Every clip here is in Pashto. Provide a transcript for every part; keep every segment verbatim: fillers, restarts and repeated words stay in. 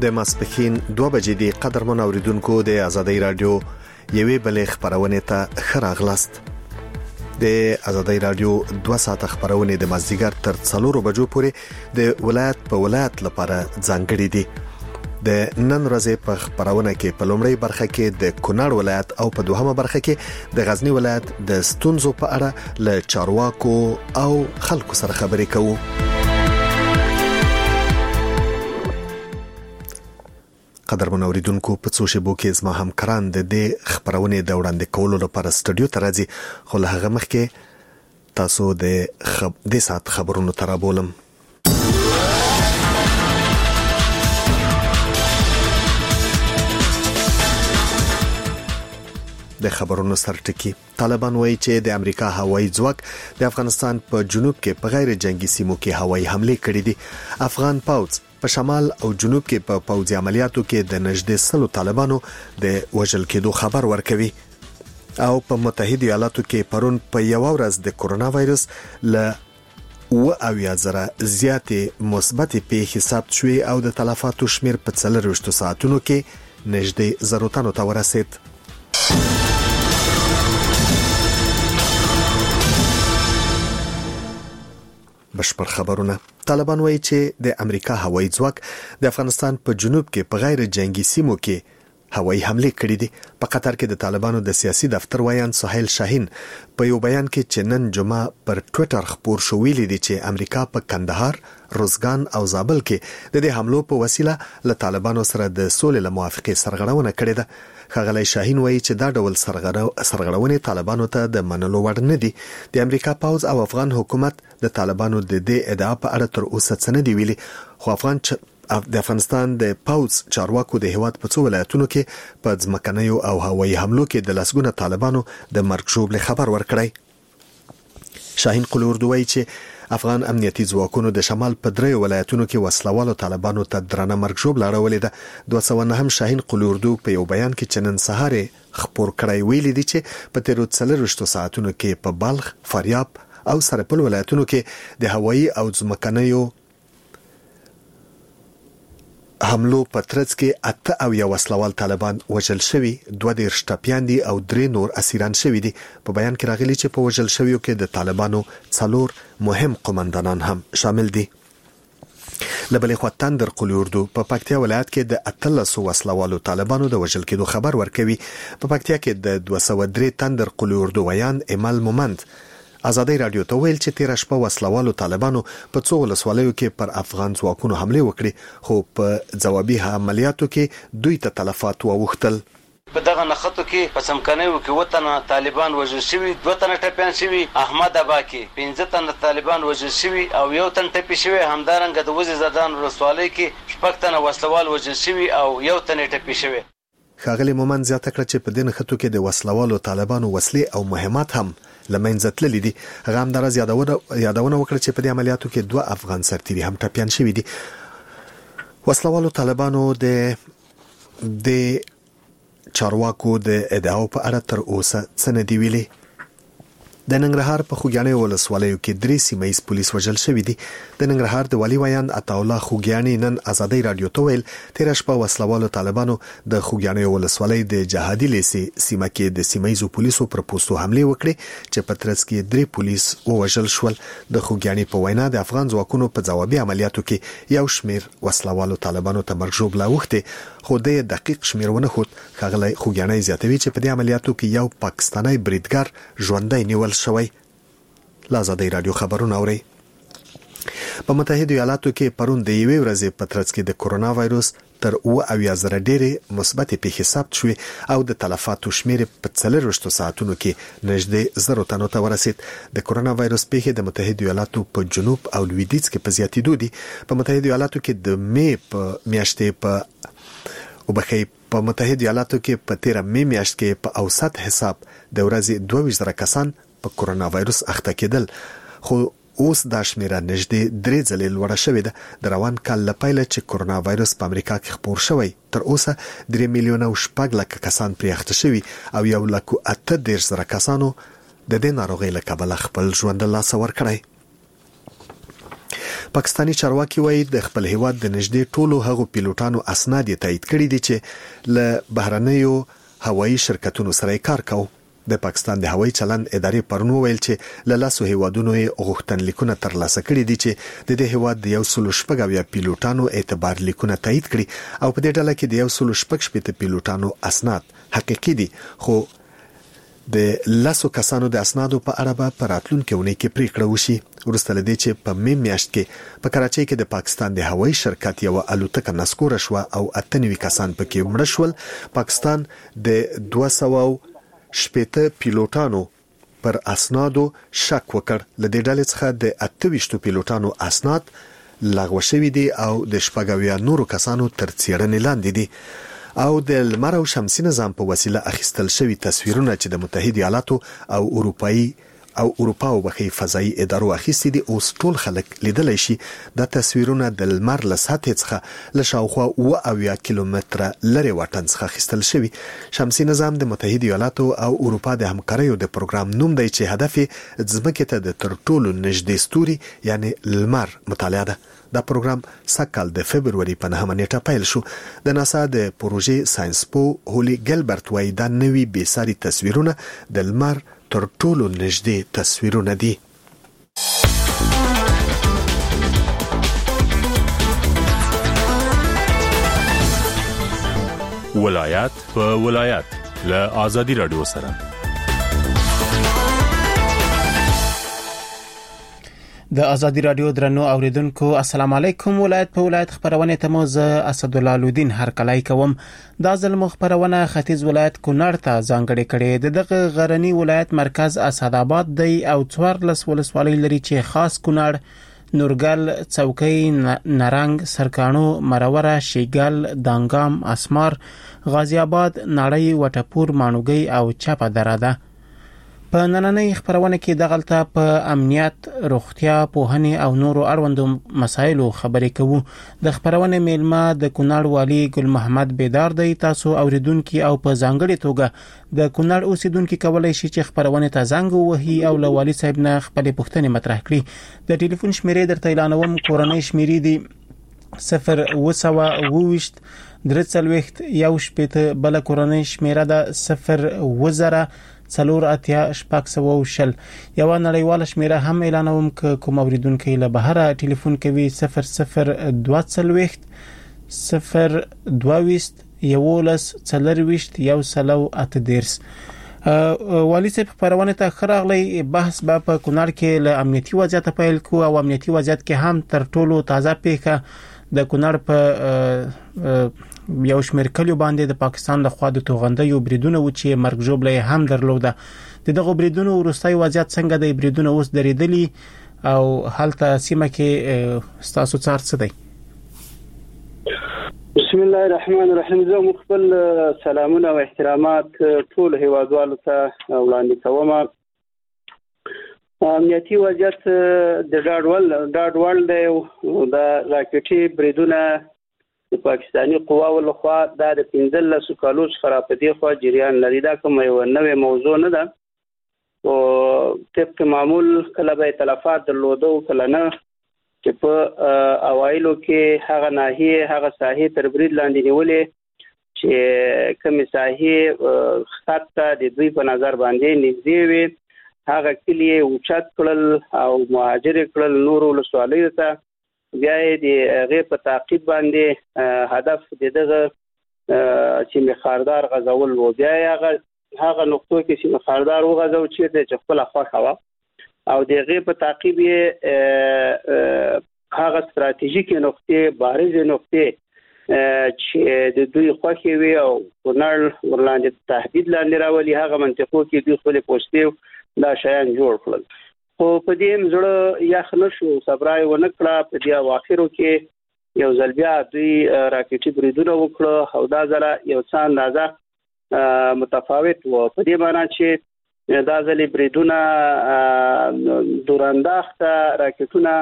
د ماسپښین دوه بجې دی. قدرمن اوریدونکو د آزادۍ رادیو یوې بلې خبرونه ته ښه راغلاست. د آزادۍ رادیو دوه ساعته خبرونه د مازدیګر تر څلورو بجو پورې د ولایت په ولایت لپاره ځانګړي دي. د نن ورځې په خبرونه کې په لومړی برخه کې د کونړ ولایت او په دوهمه برخه کې د غزنی ولایت د ستونزو په اړه له چارواکو او خلکو سره خبرې کوو. قدرمن اوریدونکو په څو شیبو کې زما همکاران د دې خبرونه د وړاندې کولو لپاره سټوډیو ته راځي، خو له هغه مخکې تاسو د خب... د سات خبرونو ترابولم. د خبرونو سرټکی طالبان وایي چې د امریکا هوایي ځواک د افغانستان په جنوب کې په غیر جنگي سیمو کې هوایي حمله کړې دي. افغان پوځ په شمال او جنوب کې په پوځي عملیاتو کې د نږدې سلو طالبانو د وژل کېدو خبر ورکوي. او په متحده ایالاتو کې پرون په یو ورځ د کرونا وایرس له و اویا زره زیاتې مثبت پیښې ثبت شوې او د تلفاتو شمیر په څلرويشت ساعتونو کې نږدې زرو تنو ته ورسید. بشپړ خبرونه. طالبان وایي چې د امریکا هوایي ځواک د افغانستان په جنوب کې په غیر جنگي سیمو کې هوایي حمله کړې دي. په قطر کې د طالبانو د سیاسي دفتر وایان سهیل شاهین په یو بیان کې چې نن جمعه پر ټوئیټر خبر شو ویلي دي چې امریکا په کندهار، روزګان او زابل کې د دې حملو په وسیله له طالبانو سره د سولې له موافقې سرغړونه کړې ده. ښاغلی شاهین وایي چې دا ډول سرغړونې طالبانو ته د منلو وړ نه دي. د امریکا پوځ او افغان حکومت د طالبانو د دې ادعا په اړه تر اوسه څه نه دی ویلي، خو افغان چ... د افغانستان د پوځ چارواکو د هیواد په څو ولایتونو کې په ځمکنیو او هوایي حملو کې د لسګونه طالبانو د مرګ ژوبل خبر ورکړی. شاهین قلوردو وایي چې افغان امنیتي ځواکونو د شمال په درې ولایتونو کې وسلوالو طالبانو ته درنه مرګ ژوبل اړولې ده. دوه سوه نه هم شاهین قلوردو په یو بیان کې چې نن سهار خبر کړی ویلي دي چې په تیرو څلرويشت ساعتونو کې په بلخ، فاریاب او سرپل ولایتونو کې د هوایي او ځمکنیو حملو په ترڅ کې اته او یو وسلوال طالبان وژل شوي، دوه دیرش ټپیان دي او درې نور اسیران شوي دي. په بیان کې راغلي چې په وژل شویو کې د طالبانو څلور مهم قومندانان هم شامل دي. لبلې خوا تندر قلوردو په پکتیا ولایت کې د اتلس وسلوالو طالبانو د وژل کېدو خبر ورکوي. په پکتیا کې د دوه سوه درې تندر قلوردو ویان ایمل مومند آزادۍ رادیو ته ویل چې تیر شپه وسلوالو طالبانو په څو ولسوالیو کې پر افغان ځواکونو حمله وکړي، خو په ځوابي عملیاتو کې دوی ته تلفات واوښتل. په دغه نخښتو کې په څمکنیو کې وطن طالبان وژل شوي، دوه تنه ټپیان شوي، احمد ابا کې پنځه تنه طالبان وژل شوي او یو تن ټپي شوی. همدارنګه د وزې زدان ولسوالۍ کې شپږ تنه وسلوال وژل شوي او یو تن ټپي شوی. ښاغلی مومند زیاته کړه چې په دې نښتو کې د وسلوالو طالبانو وسلې او مهمات هم لمنځه تللي دي. هغه همداراز یادونه وکړه چې په دې عملیاتو کې دوه افغان سرتیري هم ټپیان شوي دي. وسلوالو طالبانو د د چارواکو د ادعاو په اړه تر اوسه څه نه دی ویلي. د ننګرهار په خوږیاڼي ولسوالیو کې درې سیمه ییز پولیس وژل شوي دي. د ننګرهار د والي ویان عطاالله خوږیاڼي نن آزادۍ رادیو ته ویل تیر شپه وسلوالو طالبانو د خوږیاڼي ولسوالۍ د جهادي لیسې سیمه کې د سیمه ییزو پولیسو پر پوستو حمله وکړې چې په ترڅ کې درې پولیس ووژل شول. د خوږیاڼي په وینا د افغان ځواکونو په ځوابي عملیاتو کې یو شمیر وسلوالو طالبانو ته مرګ ژوبله اوښتې، خو د دقیق شمیر ونه ښود. ښاغلی خوږیاڼي زیاتوي چې په دې عملیاتو کې یو پاکستانی بریدګر ژوندی نیول شوی. آزادۍ رادیو خبرونه اوري. په متحده ایالاتو کې پرون د یوې ورځې په ترڅ کې د کرونا وایرس تر و اویا زره ډېرې مثبت پیښې ثبت شوې او د تلفاتو شمیر په څلرويشت ساعتونو کې نږدې زرو تنو ته ورسید. د کرونا وایرس پیښې د متحده ایالاتو په جنوب او لویدیځ کې په زیاتېدو دي. په متحده ایالاتو کې د مې په میاشتې په وبخې په متحده ایالاتو کې په تیر مې میاشت کې په اوسط حساب د ورځې دوه ویشت زره کسان په کرونا وایرس اخته کېدل، خو اوس دا شمیره نږدې درې ځلې لوړه شوې ده. د روان کال له پیله چې کرونا وایرس په امریکا کې خپور شوی تر اوسه درې میلیونه او شپږ لکه کسان پرې اخته شوي او یو لک اته دېرش زره کسانو د دې ناروغۍ له کبله خپل ژوند له لاسه ورکړی. پاکستاني چارواکي وایي د خپل هیواد د نږدې ټولو هغو پیلوټانو اسناد تایید کړي دي چې له بهرنیو هوایي شرکتونو سره کار کوي. د پاکستان د هوایي چلند ادارې پرون ویل چې له لاسو هیوادونو غوښتنلیکونه ترلاسه کړي دي چې د دې هیواد د یو سل شپږ اویا پیلوټانو اعتبار لیکونه تایید کړي او په دې ډله کې د یو سل شپږ شپږ پیلوټانو اسناد حقیقي دي، خو د لاسو کسانو د اسنادو په اړه به په راتلونکي اونۍ کې پریکړه وشي. وروسته له دې چې په مې میاشت کې په کراچۍ کې د پاکستان د هوایي شرکت یو الوتکه نسکوره شو او اته نوي کسان پکې مړه شول، پاکستان د دوه سوه شپږ پیلوټانو پر اسنادو شک وکړ. له دې ډلې څخه د اته ویشت پیلوټانو اسناد لغوه شوي دي او د شپږ اویا نورو کسانو تر څېړنې لاندې دي او د لمر او شمسي نظام په وسیله اخیستل شوي تصویرونه چې د متحده ایالاتو او اروپאי او اروپا او بخي فضائي ادارو اخیستي دي اوس ټول خلک لیدلی شي. د تصویرونه د لمر له سطح څخه له شاوخوا اوه اویا کیلومتره لرې واټن څخه اخیستل شوي. شمسي نظام د متحده ایالاتو او اروپا د همکاریو د پروګرام نوم دی چې هدف یې ځمکې ته د تر ټولو نږدې ستوري یعنی لمر مطالعه ده. دا پروګرام سکهال د فبرवरी په نهمه نیټه پیل شو. د ناسا د پروژې ساينسپو هولي ګلبرت وايي دا نوي بېساري تصویرونه د لمر تر ټولو نږدې تصویرونه دي. ولایت په ولایت له آزادي رادیو سره د ازادي رادیو درنو اوریدونکو السلام علیکم. ولایت په ولایت خبرونه ته مو زه اسد الله لودین هر کلای کوم. دا ځل مخبرونه ختیځ ولایت کونړ ته ځانګړې کړي. د دغه غرنی ولایت مرکز اسد آباد دی او څوارلس ولسوالۍ لري چې خاص کونړ، نورګل، څوکۍ، نرنګ، سرکانو، مروره، شیګل، دانګام، اسمار، غازی آباد، نړۍ، وټپور، مانوګي او چپه دره ده. په نننۍ خبرونه کې دغلته په امنیت، روغتیا، پوهنې او نورو اړوندو مسایلو خبرې کوو. د خبرونه میلمه د کونړ والی ګل محمد بیدار دی. تاسو اوریدونکو او په ځانګړي توګه د کونړ اوسیدونکو کولای شي چې خبرونه ته زنګ ووهي او له والی صاحب نه خپل پوښتنې مطرح کړي. د ټلیفون شمیرې درته اعلانوم. کورنۍ شمیرې دي صفر وسوه وویشت درې څلوېښت یو شپېته، بل کورنۍ شمیره ده صفر وزره څلور اتیا شپږ سوه شل. یو نړیواله شمیره هم اعلانوم ک کوم اوریدونکو له بهره ټلیفون کوي صفر صفر دوه څلوېښت صفر دوه ویشت یولس څلرویشت یو سلو اته دیرس. والی صاحب خبرونه ته خراغلی. بحث به په کونړ کې له امنیتي وضعیت پیل کو او امنیتي وضعیت کې هم تر ټولو تازه پیښه د کونړ په یو شمېر کلیو باندې د پاکستان له خوا د توغندیو بریدونه و چې مرګ ژوبله هم درلوده. د دغه بریدونو وروستي وضعیت څنګه دی؟ بریدونه اوس درېدلي او هلته سیمه کې ستاسو څار څه دی؟ بسم الله الرحمن الرحیم. زه مخبل سلامونه او احترامات ټول هیوادوالو ته وړاندې کوم. امنیتي وضعیت د ډاډول ډاډول دی. د راکټي بریدونه د پاکستاني قواو له خوا دا د پنځلس کالو څخه په دې خوا جریان لري. دا کوم یو نوې موضوع نه ده او طبق معمول کله به تلفات درلوده او کله نه، چې په اوایلو کې هغه ناحیه هغه ساحې تر برید لاندې نیولې چې کومې ساحې خط ته د دوی په نظر باندې نږدې وي، هغه کلی اوچت کړل او مهاجر کړل نورو ولسوالیو ته. بیا د هغې په تعقیب باندې هدف د دغه سیمې خاردار غځول و. بیا هغه هغه نقطو کې سیمې خاردار وغځو چېرته چې خپله خوښه وه او د هغې په تعقیب یې هغه ستراتیژیکې نقطې، بارزې نقطې چې د دوی خوښې وي او کونړ ورلاندې تهدید لاندې راولي، هغه منطقو کې دوی خپلې پوستې دا شیان جوړ کړل. خو په دې زړه یخ نه شو، صبرای ونه کړه. په دې اواخرو کې یو ځل بیا دوی راکټي بریدونه وکړه او دا ځله یو څه اندازه متفاوت و. په دې معنی چې دا ځلې بریدونه دورانداخته راکټونه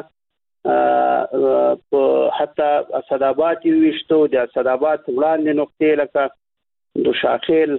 په حتی اسد آباد یې ویشتو. د اسد آباد وړاندې نقطې لکه دوشاخیل،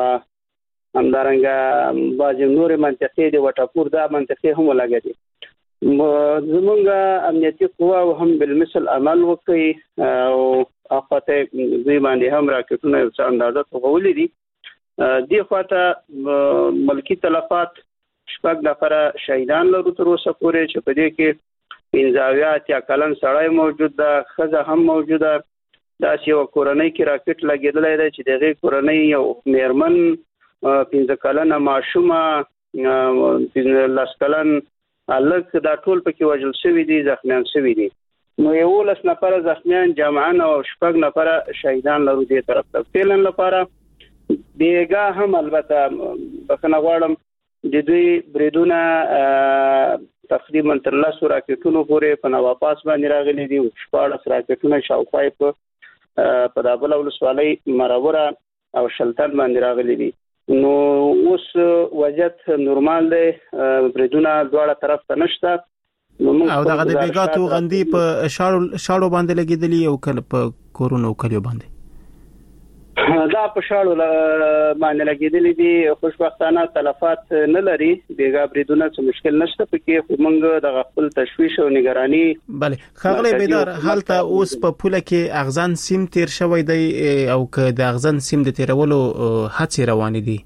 همدارنګه بعضې نورې منطقې د وټپور دا منطقې هم ولګېدې. زمونږ امنیتي قوا هم بالمثل عمل وکړي او اخاطه دوی باندې هم راکټونه یو څه اندازه توغولې دي. دې خواته ملکی تلفات شپږ نفره شهیدان لرو تر اوسه پورې چې په دې کې پنځه یا کلن سړی موجود ده، ښځه هم موجوده. داسې یو کورنۍ کې راکټ لګېدلی دی چې دغې کورنۍ یو میرمن، پنځه کلنه ماشومه، لس کلن هلک، دا ټول پکې وژل شوي دي، زخمیان شوي دي. نو یولس نفره زخمیان جمعاً او شپږ نفره شهیدان لرو دې طرف ته. فعلا لپاره بیګا هم البته بخښنه غواړم د دوی بریدونه تقریبا تر لسو راکټونو پورې په نواپاس باندې راغلي دي. شپاړس راکټونه شاوخوا په په دابل ولسوالۍ مروره او شلتن باندې راغلي دي. نو اوس وضعیت نورمال دی، بریدونه دواړه طرف ته نشته. او دغه د بیګا توغندي په شاړو شاړو باندې لګیدلی او کله په کورونو کلیو باندې دا په شاړو باندې لګیدلی دي. خوشبختانه تلفات نه لري، بیګا بریدونه څه مشکل نشته پکې، خو موږ د خپل تشویش او نگرانی. بله خغلی بیدار حالت اوس په پوله کې اغزن سیم تیر شوی دی او که د اغزن سیم د تیرولو هڅې روانې دي.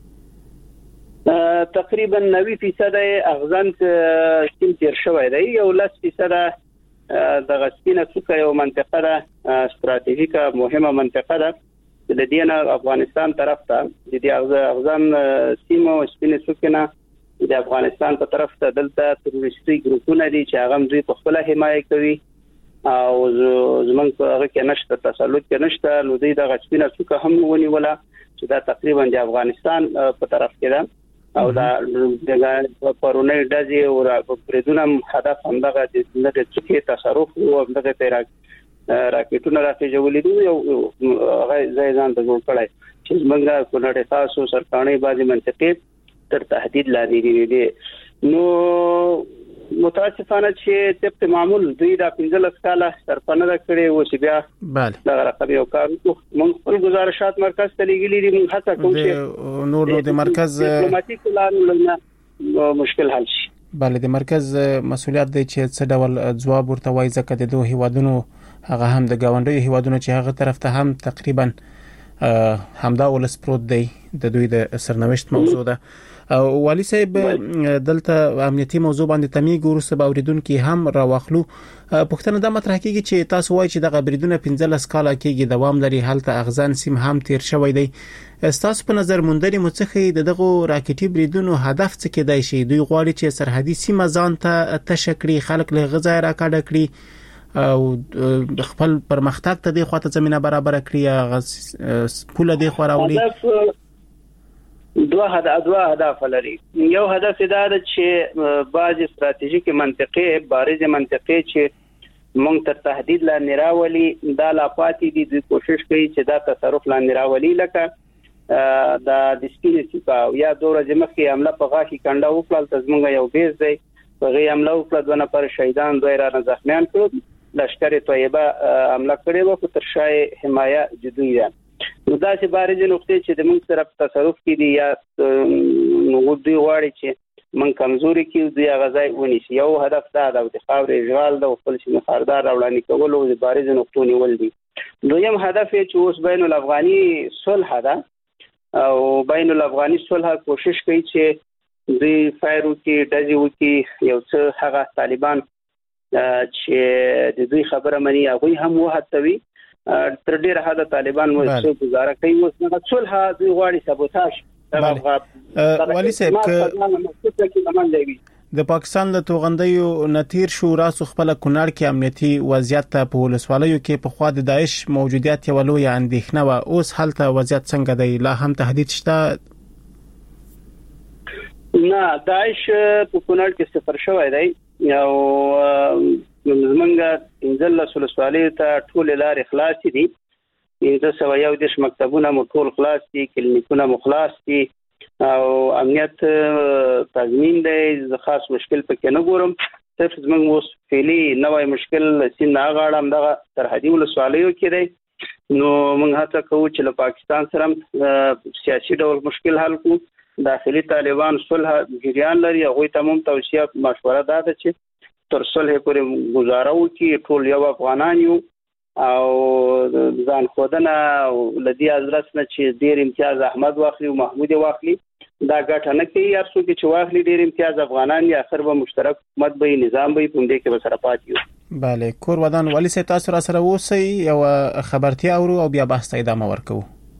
تقریبا نوي فیصد اغزن سیم تیر شوی دی. یو لس فیصد د غسپینه څوکه یو منطقه ده، استراتیژیکه مهمه منطقه ده د دې نه افغانستان طرف ته د دې اغزن سیم او سپینه څوکه نه د افغانستان په طرف ته دلته تروریستي ګروپونه دي چې هغه دوی په خپل حمایت کوي او زمونږ په هغه کې نشته تسلط کې نشته. نو دوی د غسپینه څوکه هم ونیوله چې دا تقریبا د افغانستان په طرف کې ده او دا د پرونی ډزې او پردونه هدف همدغه د څوکې تصرف او همدغه تیراک راکټونه راځولې دي او هغه ځای ځان ته جوړ کړای چې موږ په نړۍ تاسو سرکاني بازي منطقې تر تهدید لاندې دي. نو متاسفانه چې طبق معمول دوی دا پنځلس کاله سرپنه کړې و چې بیا بله دا رقم یو کار موږ خپل گزارشات مرکز ته لګیلي دي. موږ هڅه کوو چې نور د مرکز ډیپلوماټیک لارو مشکل حل شي. بله د مرکز مسؤلیت دی چې څه ډول ځواب ورته وایي، ځکه د دوه هیوادونو هغه هم د گاونډیو هیوادونو چې هغه طرف ته هم تقریبا همدا ولس پروت دی، د دوی د سرنوشت موضوع ده. والی صاحب دلته امنیتي موضوع باندې تمیګ ورسره باوریدونکو هم راوخلو. پښتنه د مطرح کیږي چې تاسو وایي چې دغه بریدونه پنځلس کاله کېږي دوام لري، هلته اغزن سیم هم تیر شوی دی. تاسو په نظر موندنې مڅخه دغه راکټي بریدونو هدف څه کېدای شي؟ دوی غواړي چې سرحدي سیمه ځان ته تشکړي، خلک له غزا راکاډه کړي او خپل پرمختګ ته د خواته زمينه برابر کړی، پوله دی خو راوړي. دوه هدف دوه هدف لري. یو هدف دا ده چې بعض استراتیژیک منطقې بارز منطقې چې موږ تر تهدید لاندې راولي دا لا پاتې دي. دوی کوشش کوي چې دا تصرف لاندې راولي، لکه دا د سپینې څوکه یا دوه ورځې مخکې حمله په غاښي کنډه وکړل، زموږ یو بیس دی په غي حمله وکړه، دوه نفر شهیدان، دوه را زخمیان کړل. لشکره طیبه حمله کړې و په تر شای حمایه جدویه. نو دا چې بارز نقطې چې د موږ سره په تصرف کې دي یا نو دوی غواړي چې موږ کمزوري کیو، دوی غزای ونیسي. یو هدف دا د خاورې اشغال د خپل سیمه خاردار راوړاندې کول او د بارز نقطو نیول دي. دویم هدف چې اوس بین الافغاني صلح ده او بین الافغاني صلح کوشش کوي چې دوی فایر وکي، ډزې وکي، یو څه هغه طالبان چې د دوی خبره مني هغه هم وهڅوي. تر ډیره حد طالبان مو گزاره کوي اوس نه صلح دوی غواړي سبوتاژ. والی صاحب د پاکستان له توغندیو نتیر شو راسو خپل کونړ کې امنیتي وضعیت په ولسوالیو کې په خوا د داعش موجودیت یو لوی اندېښنه و. اوس حالت وضعیت څنګه دی؟ لا هم تهدید شته؟ نه، داعش په کونړ کې صفر شوی دی او زمونږ انځل ولسوالۍ ته ټول لارې خلاص دي. انځه سو یو دیش مکتبونه مو ټول خلاص دي، کلینیکونه مو خلاص دي او امنیت تضمین دی. خاص مشکل پکې نه ګورم. صرف زمونږ اوس فعلی نوې مشکل سین غاړم دغه سرحدي ولسوالیو کې دی. نو موږ هڅه کوو چې له پاکستان سره سیاسي ډول مشکل حل کړو داخلي طالبان صلح جریان لري هغه ته هم توصیه مشوره ده چې تر صلح پورې گزاره وکړي ټول یو افغانان یو او ځان خودنه لدی حضرت نه چې ډیر امتیاز احمد واخلي او محمود واخلي دا ګټه نه کوي هر څوک چې واخلي ډیر امتیاز افغانان یا اخر به مشترک حکومت به نظام به په دې کې به سره پاتې وي. بله کور ودان ولی سي تاسو را سره اوسئ یو خبرتیا اورو او بیا بحث ته ادامه ورکوو.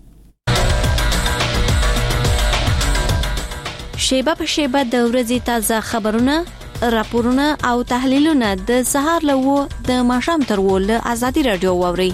شیبه په شیبه د ورځې تازه خبرونه راپورونه او تحلیلونه د سهار لوو د ماښام تر ول ازادي رادیو ووري.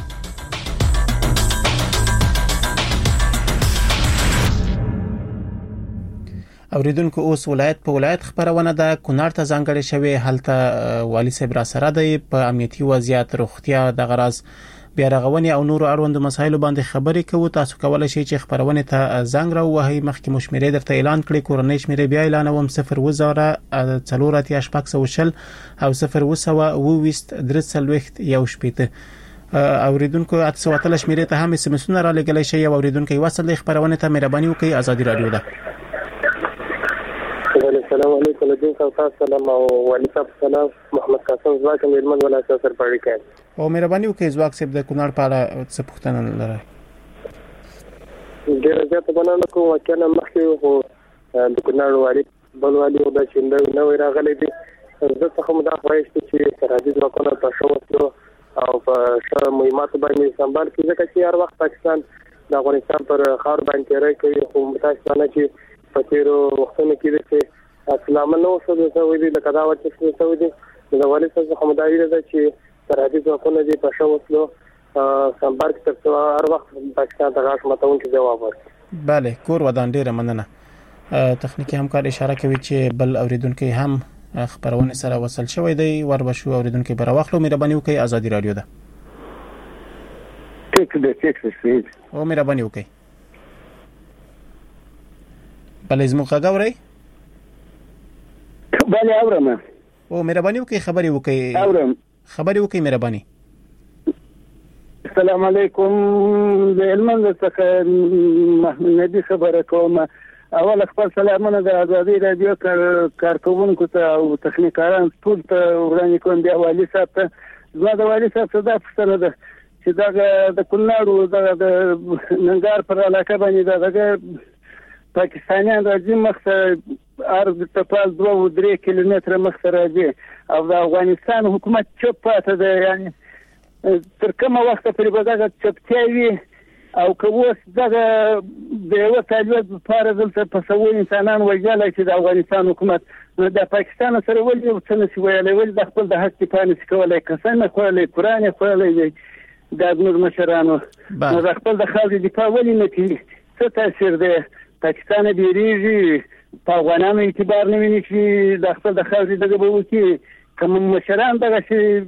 اوریدونکو اوس ولایت په ولایت خبرونه ده کونړ ته ځانګړې شوی هلته والی صاحب را سره دی په امنیتي وضعیت روغتیا د غراز بیا رغونې او نورو اړوند مسایلو باندې خبرې کوو. تاسو کولای شئ چې خبرونه ته زنګ راووهئ مخکې مو شمیرې درته اعلان کړې کورنۍ شمیرې بیا اعلانوم صفر وزاره څلور اتیا شپږ سوه شل او صفر وسوه اووه ویشت درې څلوېښت یو شپېته. اوریدونکو اته سوه اتلس شمیرې ته هم اس ام اسونه را لګلی شئ. اوریدونکو وصل خبرونه ته مهرباني وکړئ. ازادي رادیو ده. السلام علیکم لدین صاحب سلام او والی صاحب سلام محمد قاسم زواک میرمن ولا سر پړی کړ او مهرباني وکړئ زواک صاحب د کونړ په اړه څه پوښتنه لرئ؟ ډېر زیات بنانه کوم وکړه مخکې خو د کونړ والی بل والی او د چندې نو راغلي دي زه څه کوم دا خواهش چې سرحدي ځواکونه په شوتلو او په شر مهمات باندې سمبال کړي ځکه چې هر وخت پاکستان د افغانستان پر خاور باندې راکوي خو متاسفانه چې په تیرو وختونو کې چې اسلام نو څه د سوي د کدا وچ څه سوي د والي څخه خمداري ده چې سرحدي ځواکونه دي په شوتلو سمبال کې تر هر وخت پاکستان ته غاښ متون کې جواب ورکړي. بله کور ودان ډیره مننه. تخنیکی همکار اشاره کوي چې بل اوریدونکو هم خبرونه سره وصل شوی دی ور بشو اوریدونکو بر واخلو مهرباني وکړئ. ازادي رادیو ده. ټیک دې ټیک سپیډ او مهرباني وکړئ. بل زمو خبري بله اورم او مهرباني وکړئ خبري وکړئ اورم خبري وکړئ مهرباني. السلام علیکم د علمن څخه محمد نبی خبره کوم. اول خپل سلامونه د ازادي رادیو کارکونکو ته او تخنیکاران ټول ته وړاندې کوم. دی والی صاحب ته زما د والی صاحب څخه دا پوښتنه ده چې دا د کونړ د ننګار پر علاقه باندې دا پاکستانیان راځي مخه ارض تپال دوه و درې کیلومتره مخه راځي او د افغانستان حکومت چپ پاته ده یعنی تر کومه وخت پورې به دا چپتیا وي او که اوس دغه د یو طالب لپاره دلته په سوو انسانان وژلای چې د افغانستان حکومت نو د پاکستان سره ولې څه نشي ویلی ولې د خپل د حق دفاع نشي کولی قسم یې خوړلی قرآن یې خوړلی دی د نور مشرانو نو د خپل د خاورې دفاع ولې نه کوي څه تاثیر دی پاکستان بیریږي په افغانانو اعتبار نه ویني چې د خپل د خاورې دغه به وکړي کوم مشران دغه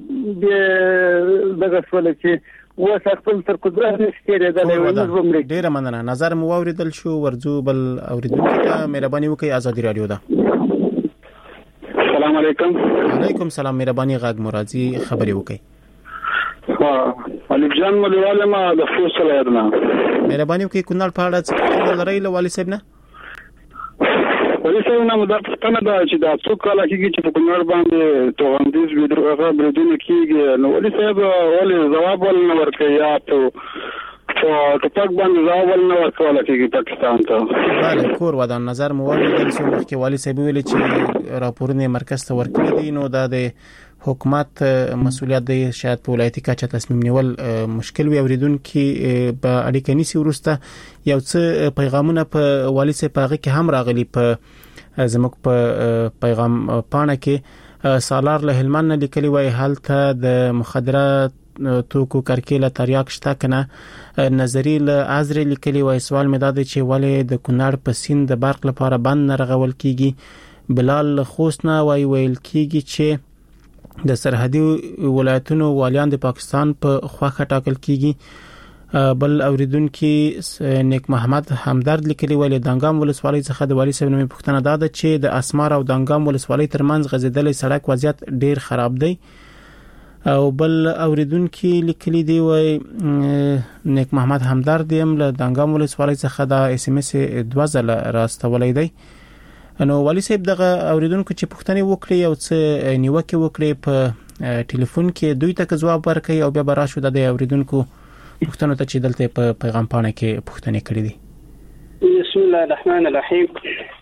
چې دغه سول چې اوس خپل تر قدرت نشي کېدلی. ډیره مننه. نظر مو واوریدل شو. ورځو بل اوریدونکو ته مهرباني وکړئ. ازادي رادیو ده. السلام علیکم. وعلیکم السلام. مهرباني غږ مرادي خبري وکړئ. ها الف جان مليواله ما د فوسل ارنا مهرباني وکړئ. کونړ په اړه څه لرئ له والي صاحب نه؟ والي صاحب نه مدار پښتنه دا چې د څو کال کېږي چې په کونړ باندې توغندیز بدرغه بریدونه کېږي نو والي صاحب ولې جواب ولنه ورکړي یا ته په ټاک باندې جواب ولنه ورکول کېږي پاکستان ته؟ بله کور ودان نظر مو واوریدل شو. مخکې والي صاحب ویلي چې راپورونه مرکز ته ورکړي دي نو دا د حکومت مسؤلیت دی شاید په ولایتي کچه تصمیم نیول مشکل وي. اوریدونکو په اړیکه نیسي ورسته یو څه پیغامونه په والي صاحب هغه کې هم راغلي په زموږ په پیغام پاڼه کې سالار له هلمند لیکلي وای هلته د مخدرات توکو کرکیله تریاک شته کنه نظری له ازر لیکلي وای سوال مې دا دی چې ولې د کونړ په سین د برق لپاره بند نه رغول کیږي. بلال خوسنا وای ویل کیږي چې د سرحدي ولایتونو والیان د پاکستان په خواخه ټاکل کیږي. بل اوریدونکو نیک محمد همدرد لیکلي ویل دانګام ولسوالۍ څخه د والی صاحب نومي پوښتنه ده چې د اسمار او دانګام ولسوالۍ ترمنځ غځیدلې سړک وضعیت ډیر خراب دی. او بل اوریدونکو لیکلي دی وای نیک محمد همدرد يم له دنګام ولسوالۍ څخه دا اس ام اس دوه ځله راستولې دی نو والي صاحب دغه اوریدونکو چې پوښتنه وکړي او څه نیوکه وکړي په ټلیفون کې دوی ته جواب ورکړي او بیا براشو د اوریدونکو پوښتنه ته چې دلته په پیغام پاڼه کې پوښتنه کړې دي. بسم الله الرحمن الرحیم.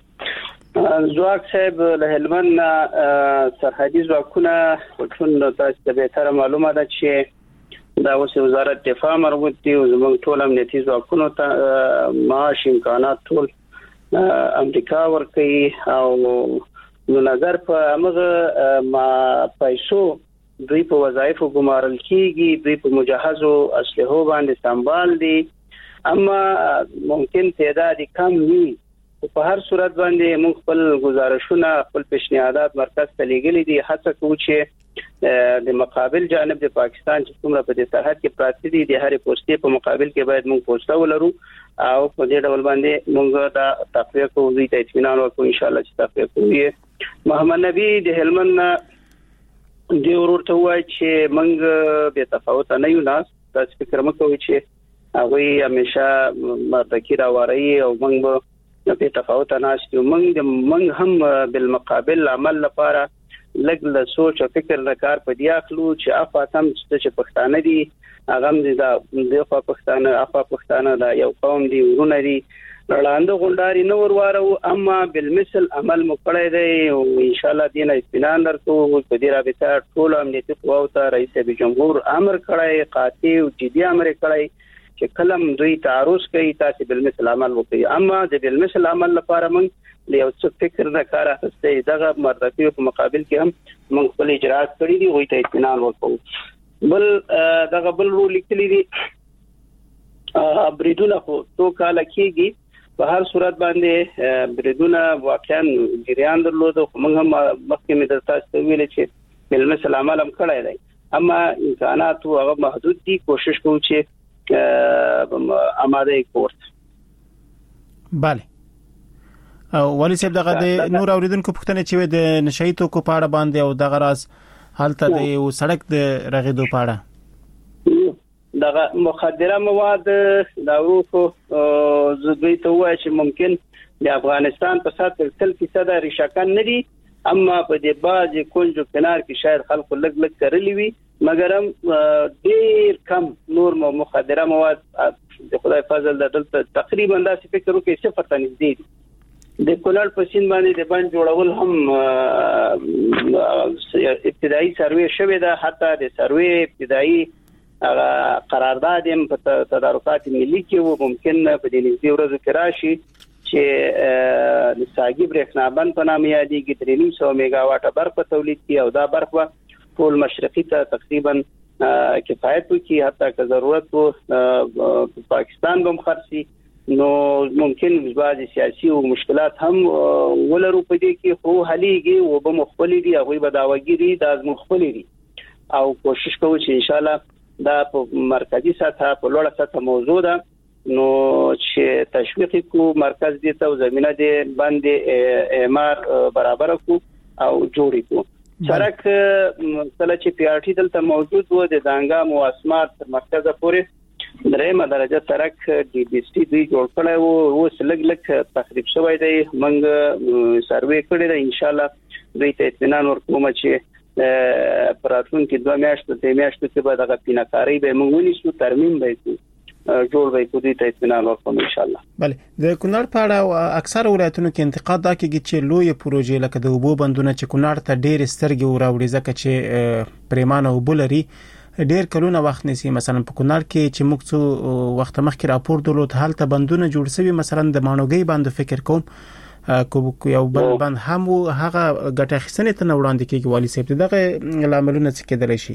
زواک صاحب له هلمند سرحدي ځواکونه ټول تاسو ته به تر معلومه ده چې دا اوس وزارت دفاع مربوط دي او زموږ ټول امنیتي ځواکونو ته معاش امکانات ټول امریکا ورکړي او نو نظر په هغه ما پیسو دوی په وظایفو ګمارل کیږي، دوی په مجهزو اسلحو باندې سنبال دي، اما ممکن تعداد کم وي. په هر صورت باندې موږ خپل گزارشونه خپل پیشنهادات مرکز ته لېږلي دي، هڅه کوو چې د مقابل جانب د پاکستان چې څومره په دې سرحد کې پراته دي د هرې پوسټې په مقابل کې باید موږ پوسټه ولرو او په دې ډول باندې موږ دا تقویه کوو، دوی ته اطمینان ورکوو ان شاء الله چې تقویه کوو. محمد نبی د هلمند دی ورته وایي چې موږ به تفاوت نه یو، نه تاسو فکر مکوئ چې هغه همیشه مرتکی راوړي او موږ په تفاوت ناشته موږ موږ هم بالمقابل عمل لپاره لګ له سوچ او فکر نه کار په دی اخلو چې افاتم چې پښتانه دي هغه د د پښتانه افا پښتانه دا یو قوم دی ورونه دي لاندې غونډاري نو وروارو، اما بالمثل عمل مکړی دی او ان شاء الله دینه اطمینان درکو. په دې رابطه ټول امنیتي قواو ته رئیس جمهور امر کړی، قاطع او جدي امر کړی چې کلم دوی تعرض کوي تاسو بالمثل عمل وکړي، اما د بالمثل عمل لپاره موږ له یو څه فکر نه کار اخیسته دغه مرتبه په مقابل کې هم موږ خپل اجرات کړی دي، وایي ته اطمینان ورکوو. بل دغه بل رول لیکلي دي بریدونه خو تو کال کېږي، په هر صورت باندې بریدونه واقعا جریان درلود، خو موږ هم مخکې مې درته تاسو ویل چې بالمثل عمل هم کړی دی، اما امکانات هغه محدود دي. کوشش کوو چې آماده کورت. bale او ولی صاحب دغه د نور اوریدونکو پوښتنه چې د نشئی توکو په اړه باندې او دغه راز حالت د یو سړک د رغیدو په اړه دغه مخدره مواد دا وو زوی ته وایي چې ممکن د افغانستان په ساتل تل فیصد ریشکان نه دي، اما په دې باز کونجو کنار کې شاید خلکو لګ لګ کړلی وي، مګر هم ډیر کم نور مخدره مواد د خدای فضل د دلته تقریبا داسې فکر وکړي صفر ته نږدې دي. د کونړ په سیند باندې د باندې جوړول هم ابتدایي سروې شوې ده، حتی د سروې ابتدایي قرارداد هم په تدارکات ملي کې وو، ممکن په دې نږدې ورځو کې راشي چې د ساګي برېښنا بند په نامه یادېږي، درې نیم سوه میگا واټه برق په تولید کې او دا برق به ټول مشرقي ته تقریبا کفایت وکړي، حتی که ضرورت وو پاکستان به هم خرڅي. نو ممکن بعض سیاسي او مشکلات هم ولرو په دې کې، خو حلېږي او به مخبلي دي، هغوی به دعواګیري دا مخبلي دي او کوشش کوو چې ان شاء الله دا په مرکزی سطح په لوړه سطح موضوع ده، نو چې تشویق کو مرکز دې ته زمينه دې باندې اعمار برابر کو او جوړ کو. سرک کله چې پی آر ټي دلته موجود و د دانګام او اسمار تر مرکزه پورې درېمه درجه سرک ډي بي سي دوی جوړ کړی وو، اوس لږ لږ تخریب شوی دی، موږ سروې کړی دی، ان شاء الله دوی ته اطمینان ورکوم چې پراتونکو دوه میاشتو ته میاشتو کې به دغه پیناکاری به موږ ونیسو، ترمیم به کوو، جوړ به کوو، دوی ته اطمینان ورکوم ان شاء الله. بله د کونړ په اړه اکثر ولایتونو کې انتقاد دا کوي چې لوی پروژې لکه د اوبو بندونه چې کونړ ته ډېر سترګې وراوړي، ځکه چې پریمانه اوبه لري ډېر کلونه وخت نیسي. مثلا په کونړ کې چې موږ څو وخت مخکې راپور درلود هلته بندونه جوړ شوي، مثلا د ماڼوګي باندې فکر کوم کو یو بل بند هم هغه ګټه اخیستنې ته وړاندې کیږي. والی صاحب دغه لاملونه څه کېدلی شي؟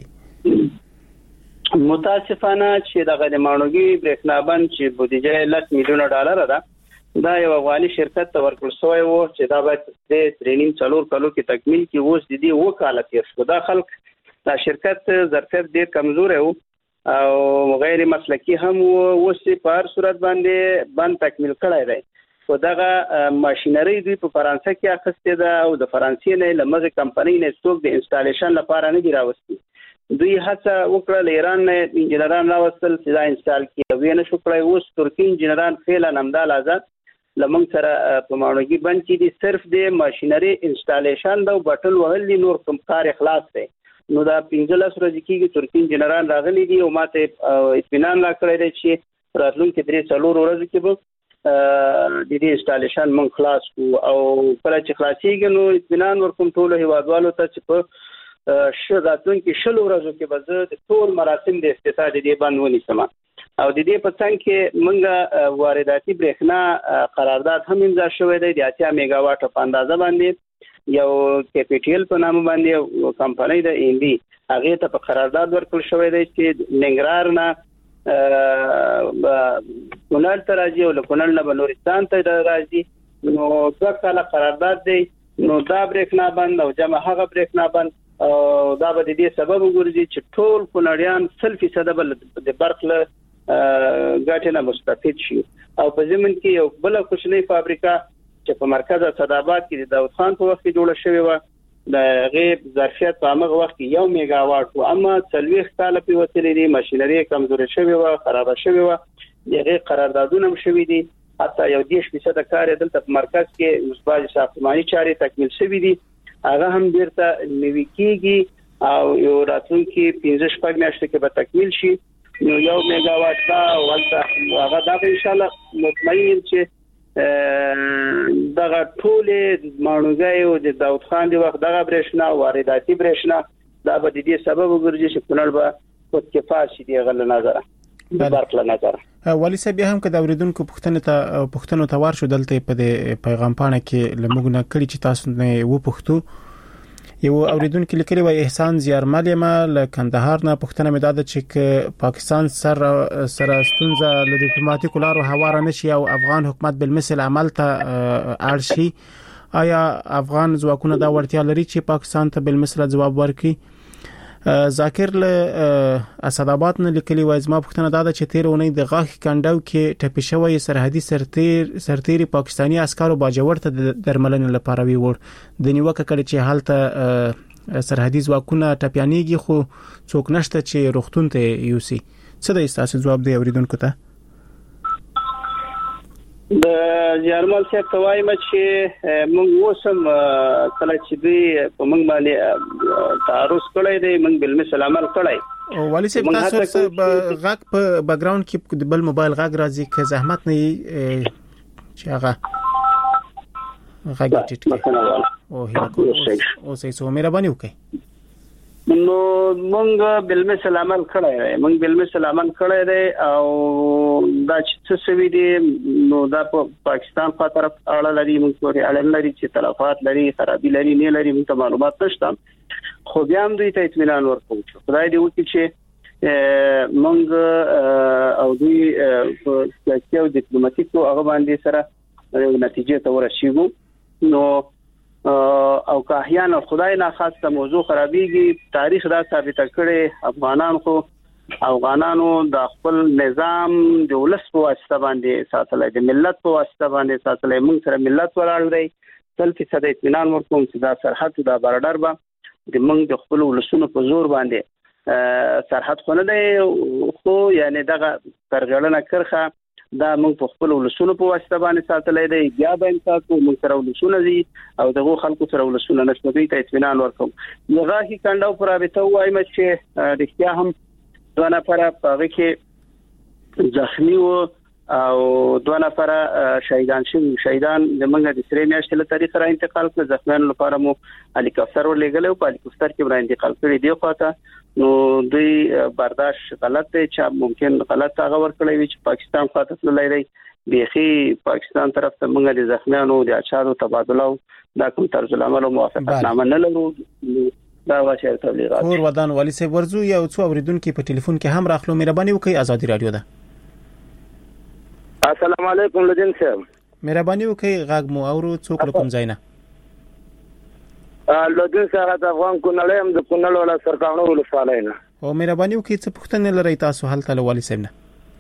متاسفانه چې دغه د ماڼوګي برېښنا بند چې بودیجه لس میلیونه ډالر ده، دا یو افغاني شرکت ته ورکړل شوی و چې دا باید د درې نیم څلور کالو کې تکمیل کړي. اوس د دې اوه کاله تېر شو. دا خلک دا شرکت ظرفیت ډېر کمزوری و او غیر مسلکي هم و. اوس په هر صورت باندې بند تکمیل کړی دی، خو دغه ماشینري دوی په فرانسه کې اخیستې ده او د فرانسې نه له مغه کمپنۍ نه څوک د انسټالیشن لپاره نه دی راوستي. دوی هڅه وکړه ایران نه انجنیران راوستل چې دا انسټال کړي وینه شو کړی. اوس ترکی انجنیران فعلا همدا لازم لمن سره په ماڼوګي بند کې دي صرف د ماشينري انسټالیشن دا بټل وهل نور کوم کار اخلاص دی. نو دا پنځلس ورځې کېږي ترکی انجنیران راغلي دي او ماته اطمینان راکړی دی چې راتلونکي درې څلور ورځې کې به د دې انسټالیشن من خلاص کو او کله چې خلاصيږي نو اطمینان ورکوم ټول هیوادوالو ته چې په شل راتلونکي شل ورځو کې به زه د ټول مراسم د افتتاح د دې باندې ونیسم او د دې په څنګ کې موږ وارداتي برېښنا قرارداد هم امضا شوی دی د اتیا میگا واټ په اندازه باندې یو کیپټل په نامه باندې کمپنۍ د انډي هغه ته په قرارداد ورکړل شوی دی چې ننګرهار نه کونړ ته راځي او له کونړ نه بلوچستان ته راځي. نو څو کاله قرارداد دی نو دا برېښنا بند او جمع هغه برېښنا بند او دا به د دې سبب وګرځي چې ټول کونړیان سل فیصد بل د برق له ګټه نه مستفید شي. او په زمين کې یو بل کوچنی فابریکه چې په مرکز صداباد کې د داوود خان په وخت کې جوړه شوې و د غیب ظرفیت په هغه وخت کې یو میگا واټ و اما څلويخ کال په وسیلې دي ماشينري کمزوري شوې و خراب شوې و دغه قراردادونه هم شوې دي حتی یو دیش فیصد کار دلته په مرکز کې مصباح ساختماني چارې تکمیل شوې دي هغه هم بیرته نوي کېږي او یو راتلونکي پنځه شپږ میاشتې کې به تکمیل شي. نو یو میگا واټ دا ولته هغه دا ان شاء الله مطمئن چې دغه ټول مانوګي او د داوود خان دی وخت دغه برېښنا وارداتي برېښنا دا به د دې سبب وګرځي چې کونړ به خود کفایت شي دی غل نظر د برق له نظر. ولی صاحب هم که د اوریدونکو پښتنه ته پښتنو ته ورشو دلته په پیغام پاڼه کې لمغونه کړي چې تاسو نه و پښتو یو اوریدونکو لیکلي و احسان زیارمل یم له کندهار نه پښتنه مې داده چې پاکستان سر سره ستونزه له ډیپلوماټیکو لارو هواره نشي او افغان حکومت بالمثل عمل ته اړ شي. آیا افغان ځواکونه دا وړتیا لري چې پاکستان ته بالمثل جواب ورکړي؟ ذاکر له اسداباد نه لیکلي و زما پښتنه داده چې تیر اونۍ د غاښ کنداو کې ټپي شوی سرحدي سرتیر سرتیري پاکستانی عسکرو باجوړ ته د درملنې لپاره وی وړ د نیوکه کړي چې حالت سرحدي ځواکونه ټپيانېږي خو څوک نشته چې روغتون ته یوسي. څه د تاسو جواب دی اوریدونکو ته؟ د جرمال څخه توای چې موږ وسم کله چې دوی په موږ باندې تعرض کړی دی موږ بل مثال عمل کړی او ولی صاحب تاسو غږ په بیک گراوند کې د بل موبایل غږ راځي که زحمت نه چې هغه غږ ټیټ کړي او هیڅ او سې سو مهرباني وکړئ. نو مونږ بل مثال عمل کړی دی مونږ بل مثال عمل کړی دی او دا چې څه سوي دي نو دا په پاکستان په طرف اړه لري موږ پورې اړه لري چې تلفات لري خرابي لري نه لري موږ معلومات نشته خو بیا هم دوی ته اطمینان ورکوم چې خدای دې وکړي چې مونږ او دوی په سیاسي او ډیپلوماټیکو هغه باندې سره نتیجې ته ورسیږو. نو او که احیانا خدای نه خاصه موضوع خرابېږي تاریخ دا ثابت کړي افغانان خو افغانانو د خپل نظام د ولس په واسطه باندې ساتلای د ملت په واسطه باندې ساتلای موږ سره ملت ولاړ دی تل فیصد اطمینان ورکوم چې دا سرحد دا بارډر به د موږ د خپل ولسونو په زور باندې سرحد خو نه دی خو یعنی دغه ترغړنه کرخه دا موږ په خپل ولسونو په واسطه باندې ساتلای دی بیا به انتاسو موږ سره ولسونه دي او دغه خلکو سره ولسونه نشته دوی ته اطمینان ورکوم. یغه هی کنداو پر رابطه وایم چې رښتیا هم دوه نفر په کې زخمی و او دوه نفر شهیدان شوي شهیدان د منګه د سری میاشتې له تاریخ را انتقال کړ زخمیانو لپاره مو هلیکاپټر ورلېږل او په هلیکاپټر کې را انتقال کړی دی خواته نو دوی برداشت غلط دی چې ممکن غلط هغه ورکړی وي چې پاکستان خواته تللی دی بيخي پاکستان طرف ته موږ د زخمیانو د اچارو تبادله دا کوم طرز العمل او موافقتنامه نه لرو دا واشه تبلیغات اور ودان والی سي ورزو یو څو اوریدونکو په ټلیفون کې هم راخلو مهرباني وکړئ ازادي رادیو ده. السلام علیکم لدین صاحب مهرباني وکړئ غږ مو اورو څوک کوم ځای نه لدین صاحب د افغان کونړ هم د کونړ ولا سرکاڼو ولسوالۍ نه او مهرباني وکړئ څه پوښتنه لرئ تاسو حالت له والی صاحب نه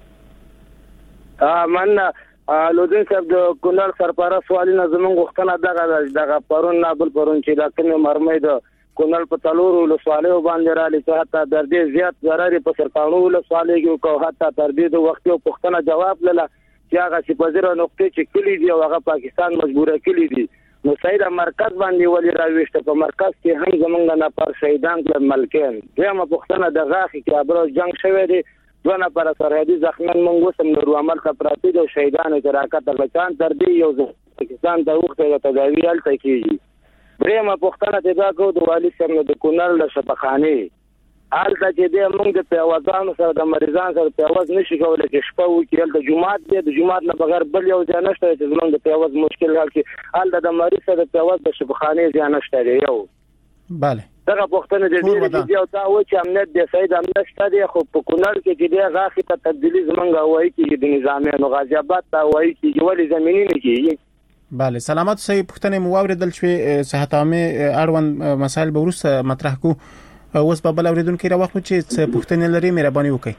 ا من لدین صاحب د کونړ سرپاره سوالي نه زمونږ وختونه دغه دغه پرون نه بل پرون چې دا کوم مرمۍ د کونړ په تلور ولسوالیو باندې را لې حتی در دې زیات ضرر په سرکانو ولسوالۍ کې کو حتی تر دې د وخت یو پښتنه جواب لله چې هغه چې په زیرو نقطې چې کلی دی او هغه پاکستان مجبوره کلی دی نو سید مرکز باندې ولې راويشته په مرکز کې هم زمونږ نه پر شهیدان کړل ملکین دغه پښتنه د غاخي کې ابرو جنگ شوه دی دونه پر سرحدي ځخمن مونږ وسم نور عمل کا پراتی د شهیدانو تراکت بچان تر دې یو پاکستان د وخت د تداوی ال تکیږي برېمه پښتنه د دا کو د والي سره د کونړ له شفقانه حالته چې د موږ د پیوازانو سره د مریضان سره پیواز نشي کولای چې شپه وکړي د جمعات دی د جمعات نه بغیر بل یو ځای نشته چې زموږ د پیواز مشکل حل کې حالته د مریض سره د پیواز د شفاخانه ځای نشته دی یو bale دغه پښتنه د دې چې یو تا و چې امنیت د سید امنیت شته دی خو په کونړ کې چې د غاخي ته تبدیلی زمونږ وایي چې د نظامیانو غازی آباد ته وایي چې ولې زمینی نه کیږي bale سلامات صحیح پښتنه مواوردل شوې صحت عامه اړوند مسائل به ورسره مطرح کو اوس په بل اوریدونکو راوخت چې پښتنه لري مهرباني وکړئ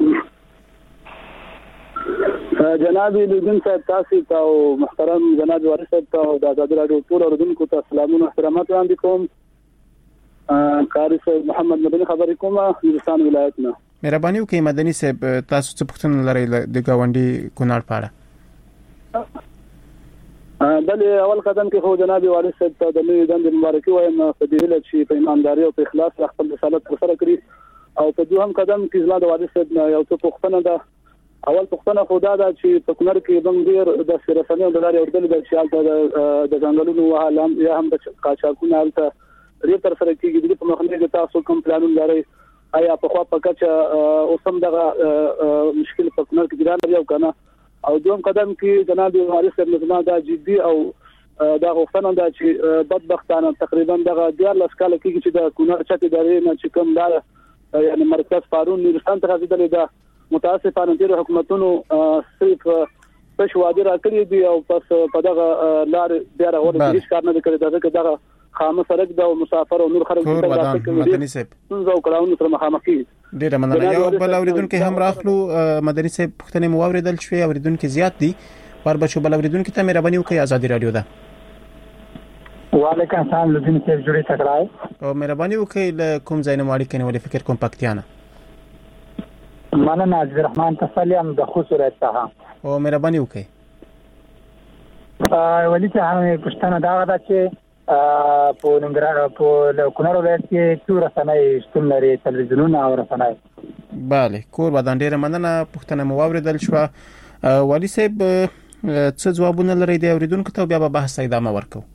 جناب لیدون صاحب تاسو ته محترم جناب وارث صاحب ته د آزاد رادیو ټول اوریدونکو ته سلامونه احترامات وړاندې کوم قاری صاحب محمد مدني خبرې کوم نورستان ولایتنا مهرباني وکړئ مدني صاحب تاسو څه پښتنه لري د گاونډي کونړ پاړه بلې اول قدم کې خو جناب وارث صاحب ته د نوې دندې مبارکي وایم په دې هیله چې په ایمانداري او په اخلاص سره خپل رسالت ترسره کړي او په دوهم قدم کې زما د وارث صاحب یو څه پوښتنه ده اول پوښتنه خو دا ده چې په کونړ کې بم ډیر د سرسنې او د لارې اردل د شالته د ځنګلونو وهالم یا هم د قاچاقونو حالت ډیر تر سره کېږي د په مخنیوي د تاسو کوم پلانونه لري آیا په خوا په کچه اوسم دغه مشکل په کونړ کې ګران لري او کنه او دوم قدم کې جناب وارث صاحب نظام دا جدي او دا غوښتنه ده چې بدبختانه تقریبا دغه ډیر لسکاله کې چې د کونړ چته درې نه چې کوم دا یعنی مرکز پارون نورستان ته راځي د متاسفانه ډیر حکومتونو صرف پښ واده راکړي دي او پس په دغه لار بیا راغوري هیڅ کار نه کوي دا چې دغه خامه سرک د مسافر او نور خلک ته راځي مدني صاحب زو کلاونو سره مخامخ ډیره مننه یو بل اوریدونکو هم راخلو مدني صاحب پښتنه مو اوریدل شوی اوریدونکو زیات دي پر بچو بل اوریدونکو ته مهرباني وکړئ آزادي رادیو ده وعلیکم السلام لذین صاحب جوړی تکرای او مهرباني وکړئ له کوم ځای نه ماړی کنه ولې فکر کوم پکتیانه مننه عزیز الرحمن تسلیم د خصوصیت ته او مهرباني وکړئ ولی ته هم پښتنه دا غدا چې په ننګرهار په کونړ ولایت کې څو رسنۍ شتون لري تلویزیونونه او رسنۍ bale کور ودان ډیره مننه پښتنه مو اوریدل شو والی صاحب څه ځوابونه لري د اوریدونکو ته بیا به بحث ادامه ورکو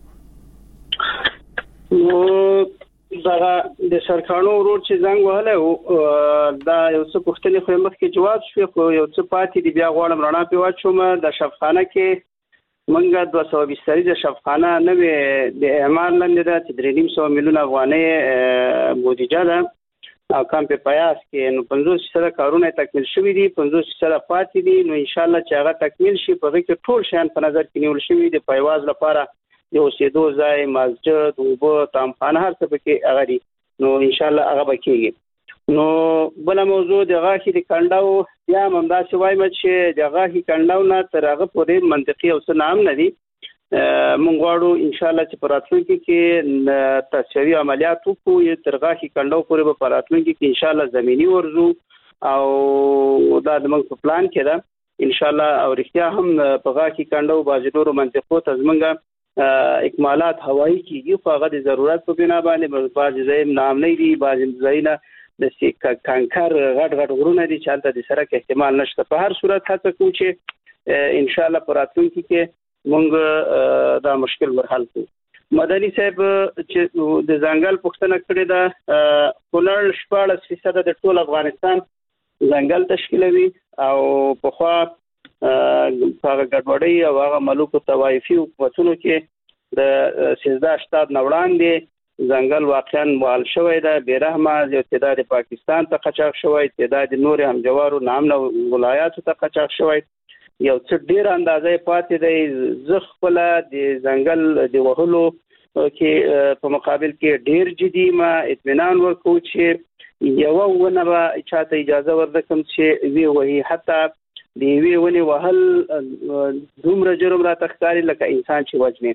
نو دا د سرکانو ورور چې زنګ وهله دا یو څه پوښتنې خو مخ کې جواب شو خو یو څه پاتې دی بیا غواړم رڼا په واچوم د شفخانه کې منګه دوه سوه بیست د شفخانه نوې د اعمار لاندې ده چې درې نیم سوه میلیون افغانۍ بودیجه ده او کم په پیاس کې نو پنځوس فیصده کارونه تکمیل شوي دي پنځوس فیصده پاتې دي نو ان شاء الله چې هغه تکمیل شي په هغه کې ټول شیان په نظر کې نیول شوي دي پیواز لپاره د اوسېدو ځای مسجد اوبه تامخانه هر څه پکې هغه دي نو ان شاء الله هغه به کېږي نو بل موضوع د غاښي د کنډاو یا هم داسې وایم چې د غاښي کنډاو نه تر هغه پورې منطقي او څه نام نه دي مونږ غواړو ان شاء الله چې په راتلونکي کې تسویې عملیات وکړو تر غاښي کنډاو پورې به په راتلونکي کې ان شاء الله زمینی ورزو او دا د موږ په پلان کې ده ان شاء الله او رښتیا هم په غاښي کنډاو بعضې نورو منطقو ته زمونږ اکمالات هوایي کېږي خو هغه د ضرورت په بنا باندې بعضې ځای نام نه دي بعضې ځایونه د کانکر غټ غټ غرونه دي چې هلته د سړک احتمال نشته په هر صورت هڅه کوو چې ان شاء الله په راتلونکي کې مونږ دا مشکل ورحل کړو مدني صاحب چې د ځنګل پوښتنه کړې ده کونړ شپاړس فیصده د ټول افغانستان ځنګل تشکیلوي او پخوا هغه ګډوډۍ او هغه ملوکو طوایفي حکومتونو کې د سیزده اشتاد نه وړاندې ځنګل واقعا مال شوی ده بیرحمه یو تعداد پاکستان ته قاچاق شوی تعداد نور هم جوارو نامنه ولایاتو ته قاچاق شوی یو څه ډیر اندازې پاتې دی زه خپل د ځنګل د وهلو کې په مقابل کې ډیر جدي ما اطمینان ورکو چې یو ونه به چاته اجازه ورکړم چې وی وهي حتی دی وی ونی وهل دومره جرم را تخکاری لکه انسان چې وجنه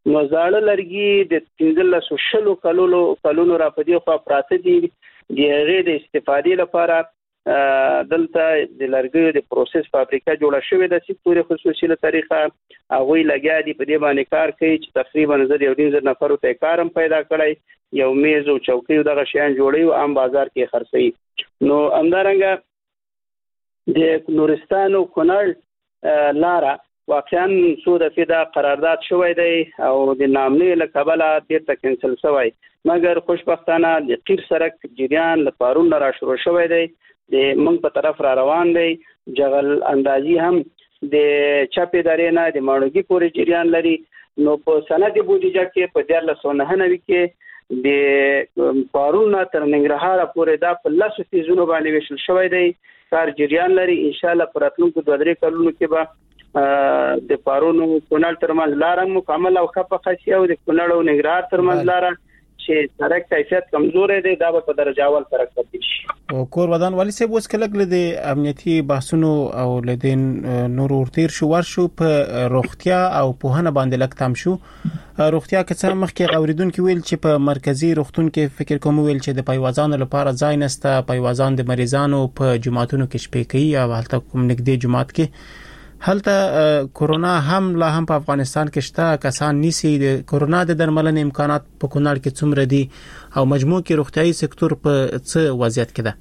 نو زاړه لرګي د پنځلس شلو کلونو کلونو را پدې خو پراته دي د هغې د استفادې لپاره دلته د لرګیو د پروسس فابریکه جوړه شوې ده چې پوره خصوصي له طریقه هغه لګیا دي په دې باندې کار کوي چې تقریبا زر یو ډیر نفر ته کارم پیدا کړی یو میز او چوکۍ دغه شیان جوړي او عام بازار کې خرڅي نو همدارنګه د نورستان او کونړ لاره واقعا څو دفعه دا قرارداد شوی دی او د نامنې له کبله بیرته کینسل شوی مګر خوشبختانه د قیر سرک جریان له پارون را شروع شوی دی د منګ په طرف را روان دی جغل اندازي هم د چاپې دارې نه د ماړوګي پورې جریان لري نو په سند بودیجه کې په دیار له سونهنوي کې د پارون تر ننګرهار پورې دا په لاسو سيزونو باندې وشل شوی دی کار جریان لري ان شاء الله پراتلونکو دوه درې کلونو کې به د پارون کونړ ترمنځ لار مکمل او خپه خاصي او د کونړ او ننګرهار ترمنځ لار چې سرک کیفیت کمزور دی دا په درجه اول سرک پاتې شي او کور ودان والی سه بوس کله د امنیتي بحثونو او لدین نور ورتیر شو ورشو په روغتیا او پوهنه باندې لکتام شو روغتیا که څه مخکې اوریدونکو ویل چې په مرکزی روغتون کې فکر کوم ویل چې د پایوازانو لپاره ځای نسته پایوازان د مریضانو په جماعتونو کې شپې کوي او هلته کوم نږدې جماعت کې هلته کورونا هم لا هم په افغانستان کې شته کسان نيسي د کورونا د درملنې امکانات په کونړ کې څومره دي او مجموع کې روغتيایي سکتور په څه وضعیت کې ده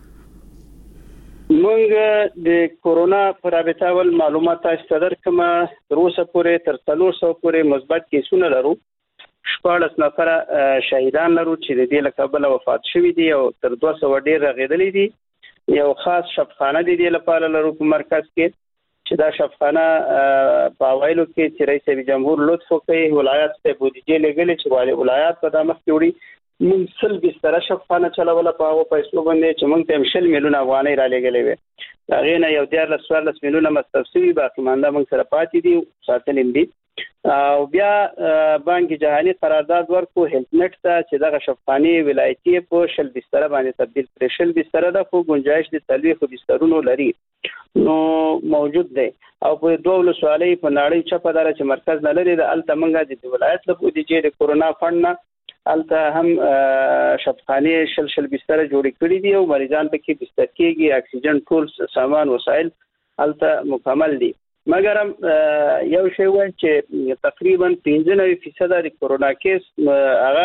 موږ د کورونا پر رابطه ول معلومات تاسو درکمه تر اوسه پورې تر څلور سوه پورې مثبت کیسونه لرو شپږ نفر شهیدان لرو چې د دې لقبله وفات شوي دي او تر دوه سوه ډیر رغیدلې دي یو خاص شفخانه دي د لپاره لرو په مرکز کې چې دا شفخانه په وایلو کې چې رئیس جمهور لطف وکړي ولایت ته بودیجه لګلې چې والي ولایت په دمخ کې وړي موږ سل بستر شفخانه چلوله په هغه پیسو باندې چې موږ ته شل میلیون افغانۍ را لګلې وي هغه نه یو ډیر لس میلیون مستفسوي باقي مانده موږ سره پاتې دي ساتلم دي او بیا بانک جهانی قرارداد ورکو هیلث نت ته چې دغه شفخانه ولایتي په شل بستر باندې تبدیل کړي شل بستر د خو گنجائش د تلوي خو بسترونو لري نو موجود دی او په دوه سوالې په نړۍ چپه دار چې مرکز نه لري د الته منګه د ولایت له بودیجې د کورونا فند نه الته هم شفخانه شل شل بستر جوړ کړي دي او مریضان په کې بستر کېږي اکسیجن ټول سامان وسایل الته مکمل دي مګر یو شی و چې تقریبا پنځه نوي فیصد د کورونا کیس هغه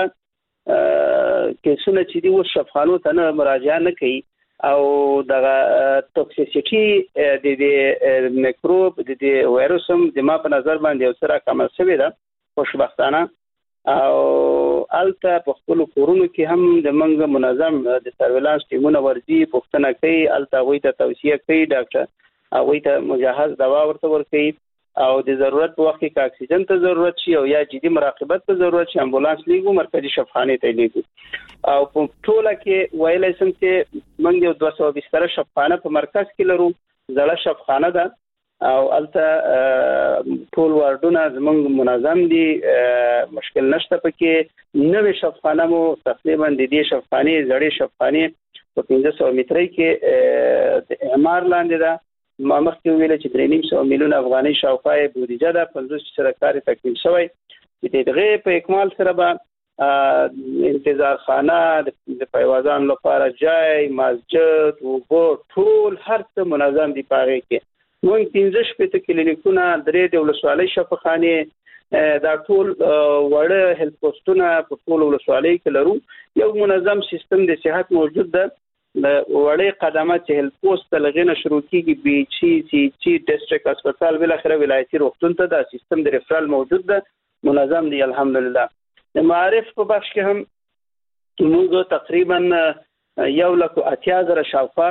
کیسونه چې دی و شفخانو ته نه مراجعه نه کوي او دغه توکسیسيټي د دې میکروب د دې وایروسم د ما په نظر باندې یو سره کم شوی ده خوشبختانه او الته په خپل کورونو کې هم د منګ منظم د سرویلانس ټیمونه ورځي پښتنه کوي الته وایي ته توصیه کوي ډاکټر او وایي ته مجهز دوا ورته ورکوي او د ضرورت په وخت کې اکسیجن ته ضرورت شي او یا جدي مراقبت ته ضرورت شي امبولانس لیږو مرکزی شفخانه ته لیږو او په ټوله کې ویلای سم چې موږ یو دوه سوه بستر شفخانه په مرکز کې لرو زړه شفخانه ده او الته ټول واردونه زموږ منظم دي مشکل نشته پکې نوې شفخانه مو تقریبا د دې شفخانه زړې شفخانه په پنځه سوه مترۍ کې د اعمار لاندې ده ما مخکې ویل چې درې نیم سوه میلیون افغانۍ شاوخوا بودیجه ده پنځوس سره کار تکمیل شوی د دغه په اکمال سره به انتظار خانه د پایوازان لپاره جای مسجد او ټول هر څه منظم دي پاره کې موږ پنځه شپږ کلینیکونه درې د ولسوالۍ شفخانه دا ټول وړه هیلث پوسټونه په ټول ولسوالۍ کې لرو یو منظم سیستم د صحت موجود ده د وړې قدمات چې هیلث پوسټ لغینه شروع کیږي بي چي سي چي ډیسټریکټ هسپتال بل اخره ولایتي روغتون ته دا سیستم د ریفرال موجود ده منظم دی الحمدلله د معارف په بخش کې هم موږ تقریبا یو لک اتیا زره شاوخوا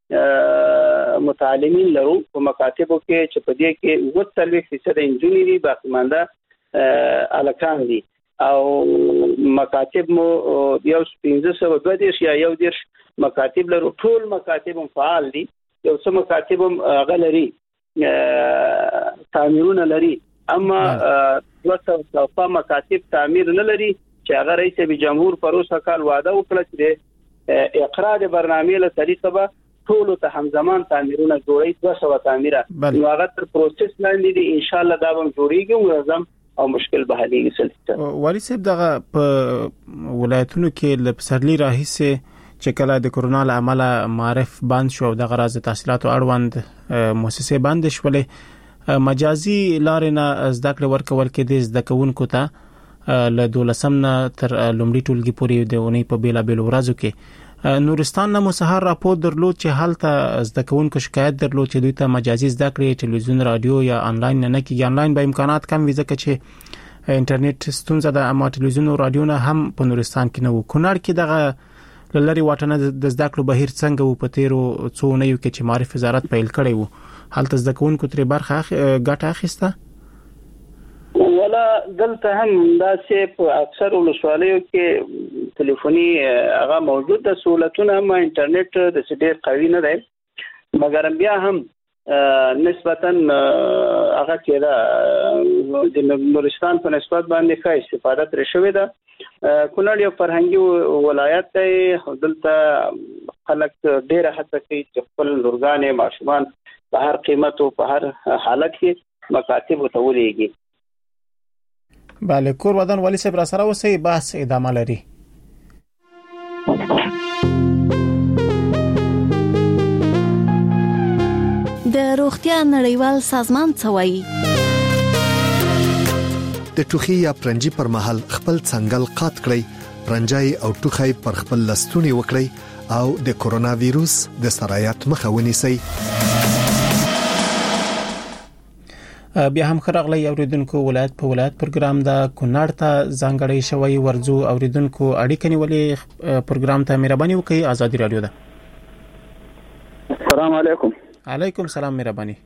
متعلمین لرو په مکاتبو کې چې په دې کې اووه څلوېښت فیصد انجونې دي باقي مانده الکان دي او مکاتب مو یو پنځه سوه دوه دېرش یا یو دېرش مکاتب لرو ټول مکاتب فعال دي یو څه مکاتب هغه لري تعمیرونه لري اما دوه سوه مکاتب تعمیر نه لري چې هغه رئیس جمهور پروسه کال وعده وکړه چې اقرار برنامه له طریقه به ټول ته همزمان تعمیرونه جوړي دوه سوه تعمیره نو هغه تر پروسس لاندې دي ان شاء الله دا به جوړیږي منظم او مشکل به حلېږي. والي صاحب دغه په ولایتونو کې ل پسرلی راهیسه چې کله د کرونا له امله معرف بند شو دغه راز تحصیلاتو اړوند مؤسسې بند شولې مجازي لارې نه زده کړې ورکول کې د زده کوونکو ته له دولسم نه تر لومړي ټولګي پورې د اونۍ په بیلا بیل ورځو کې نورستان نه مسهر راپور درلود چې حالت زده کوونکو شکایت درلود چې دوی ته مجازي زده کړې ټلویزیون رادیو یا انلاین نه کېږي. انلاین به امکانات کم وي ځکه چې انټرنیټ ستونزه ده اما ټلویزیون او رادیو نه هم په نورستان کې نه وو. کونړ کې دغه لری واټنه د زده کړو بهیر څنګه وو په تیرو څو اونیو کې چې معرف وزارت پیل کړی وو حالت زده کوونکو ترې برخه ګټه اخیسته؟ ولا دلته هم دا چې په اکثر ولسوالیو کې ټلیفوني هغه موجود د سہولتونه هم انټرنیټ د ډېر قوي نه دی مګر بیا هم نسبتا هغه کې دا د نورستان په نسبت باندې ښه استفاده ترې شوې ده. کونړ یو فرهنګي ولایت دی دلته خلک ډېره هڅه کوي چې خپل لورګانې ماشومان په هر قیمت او په هر حالت کې مکاتب ته ولېږي. بله کور ودان والي صاحب را سره اوسئ بحث ادامه لري. د روغتیا نړیوال سازمان څه وایي؟ د ټوخي یا پرنجي پر مهال خپل څنګل قات کړئ، پرنجای او ټوخي پر خپل لستونی وکړئ او د کورونا وایروس د سرایت مخه ونیسئ. بیا هم خراغلی اوریدونکو ولایت په ولایت پروګرام دا کونړ ته ځانګړی شوی ورزو اوریدونکو اړیکې نیولې پروګرام ته مهرباني وکړئ. آزادي رادیو ده. السلام علیکم. علیکم السلام مهرباني.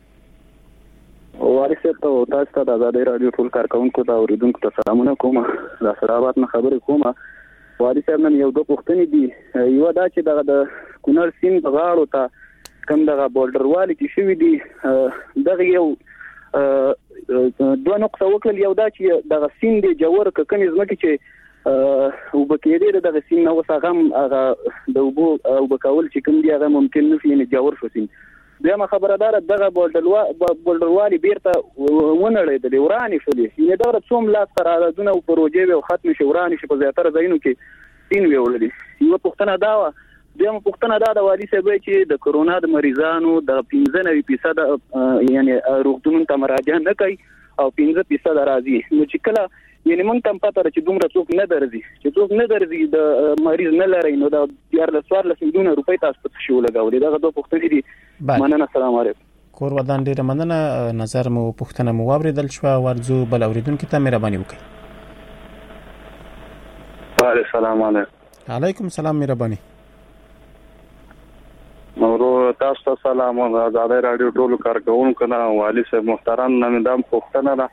وارث ته تاسو ته د آزادي رادیو ټول کارکونکو ته اوریدونکو ته سلامونه کوم. د سرابات نه خبرې کوم. وارث نن یو دوه پوښتنې دي. یو دا چې د کونړ سیند غاړو ته کوم دغه بولډر والی چې شوی دی دغه یو دوه نقطه وکړل. یو دا چې دغه سیند جوړ ککنې زمکه چې او بکیری دغه سیند نو څنګه هغه د وبو او بکول چې کوم دی هغه ممکن نه فین جوړ شو سیند. بیا ما خبردار دغه بولډر والی بیرته ونړې د ورانی شولې نه دا څوم لا تر دونه پروژې او ختم شي ورانی شي په زیاتره ځایونو کې سین ویولې. یو پښتنه دا دیم پښتنه دا د والي صاحب چې د کورونا د مریضانو د پنځه نوي فیصد یعنی روغتون ته مراجعه نه کوي او پنځه فیصد راځي. نو چې کله یعنی مونږ تم پته چې دومره څوک نه درځي چې څوک نه درځي د مریض نه لري نو دا یار له څوار لسم دونه روپۍ تاسو ته شو لګولې. دا دوه پښتنې دي. مننه. السلام علیکم. کور ودان ډیره مننه. نظر مو پښتنه مو واوریدل شو ورزو بل اوریدونکو ته مهرباني وکړئ. السلام علیکم. علیکم السلام مهرباني. نورو تاسو ته سلام او آزادي رادیو ټول کارکونکو نه والي صاحب محترم نن دم پښتنه را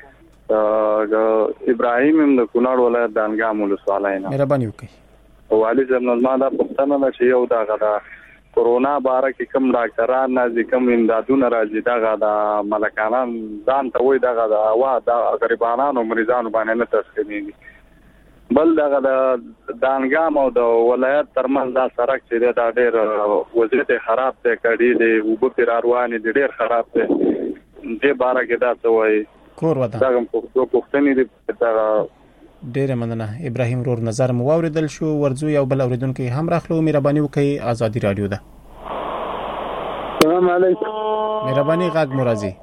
ابراهيم د کونړ ولایت د انګام ولسوالۍ نه مهرباني وکړئ. والي صاحب نن ما دا پښتنه چې یو دا غدا کورونا باره کې کوم ډاکټران نه کوم امدادونه راځي دا غدا ملکانان ځان ته وای دا غدا وا دا غریبانو مریضانو باندې نه تسکینی بل دغه د دانګام او د ولایت ترمن دا سړک چې دا ډېر وضعیت خراب دی کړي دی وبو پر رواني دی ډېر خراب دی دې باره کې دا څه وایي کور ودا دا کوم پښتنې دی دا ډېر مننه. ابراهيم رور نظر مو واوریدل شو ورزو یو بل اوریدونکو هم راخلو مهرباني وکړئ. آزادي رادیو ده. السلام علیکم. مهرباني غږ مرضی.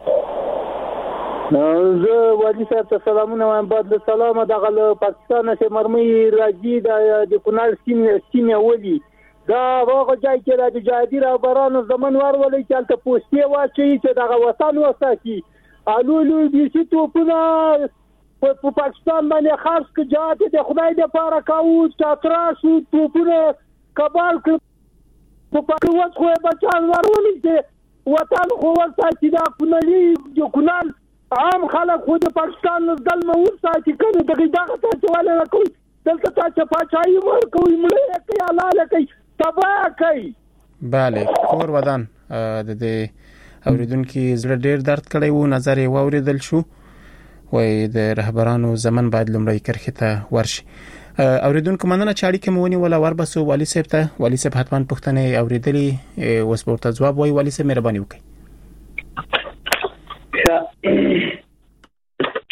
زه والي صاحب ته سلامونه وایم. بعد له سلامه دغه پاکستان چې مرمۍ راځي د کونړ سیم سیم ولي دا هغه ځای کې د جهادي رهبرانو زمون ورولې چې تل پوسټي واچي چې دغه وطن وساتي الو لو دي چې توپونه په پاکستان باندې خاص کې جهاد د خدای د پاره کاوه چاتراس توپونه کبال په پاکستان خو بچان ورولې چې وطن خو وساتي دا کونړي د کونړ عام خلک خو د پاکستان نزدل مو ورساتي کنه دغه دغه ته ولا کوي دلته ته پاچاهي ور کوي مړه کوي حلاله کوي تبا کوي. bale کور ودان د دې اوریدونکو زړه ډیر درد کړی وو نظر یې واوریدل شو وای د رهبرانو زمن باید لمړی کرخه ته ورشي. اوریدونکو مننه چې اړیکه مونږ ولا وربسو والي صاحب ته. والي صاحب حتمان پښتنه اوریدلی اوس ورته جواب وای. والي صاحب مهرباني وکړئ.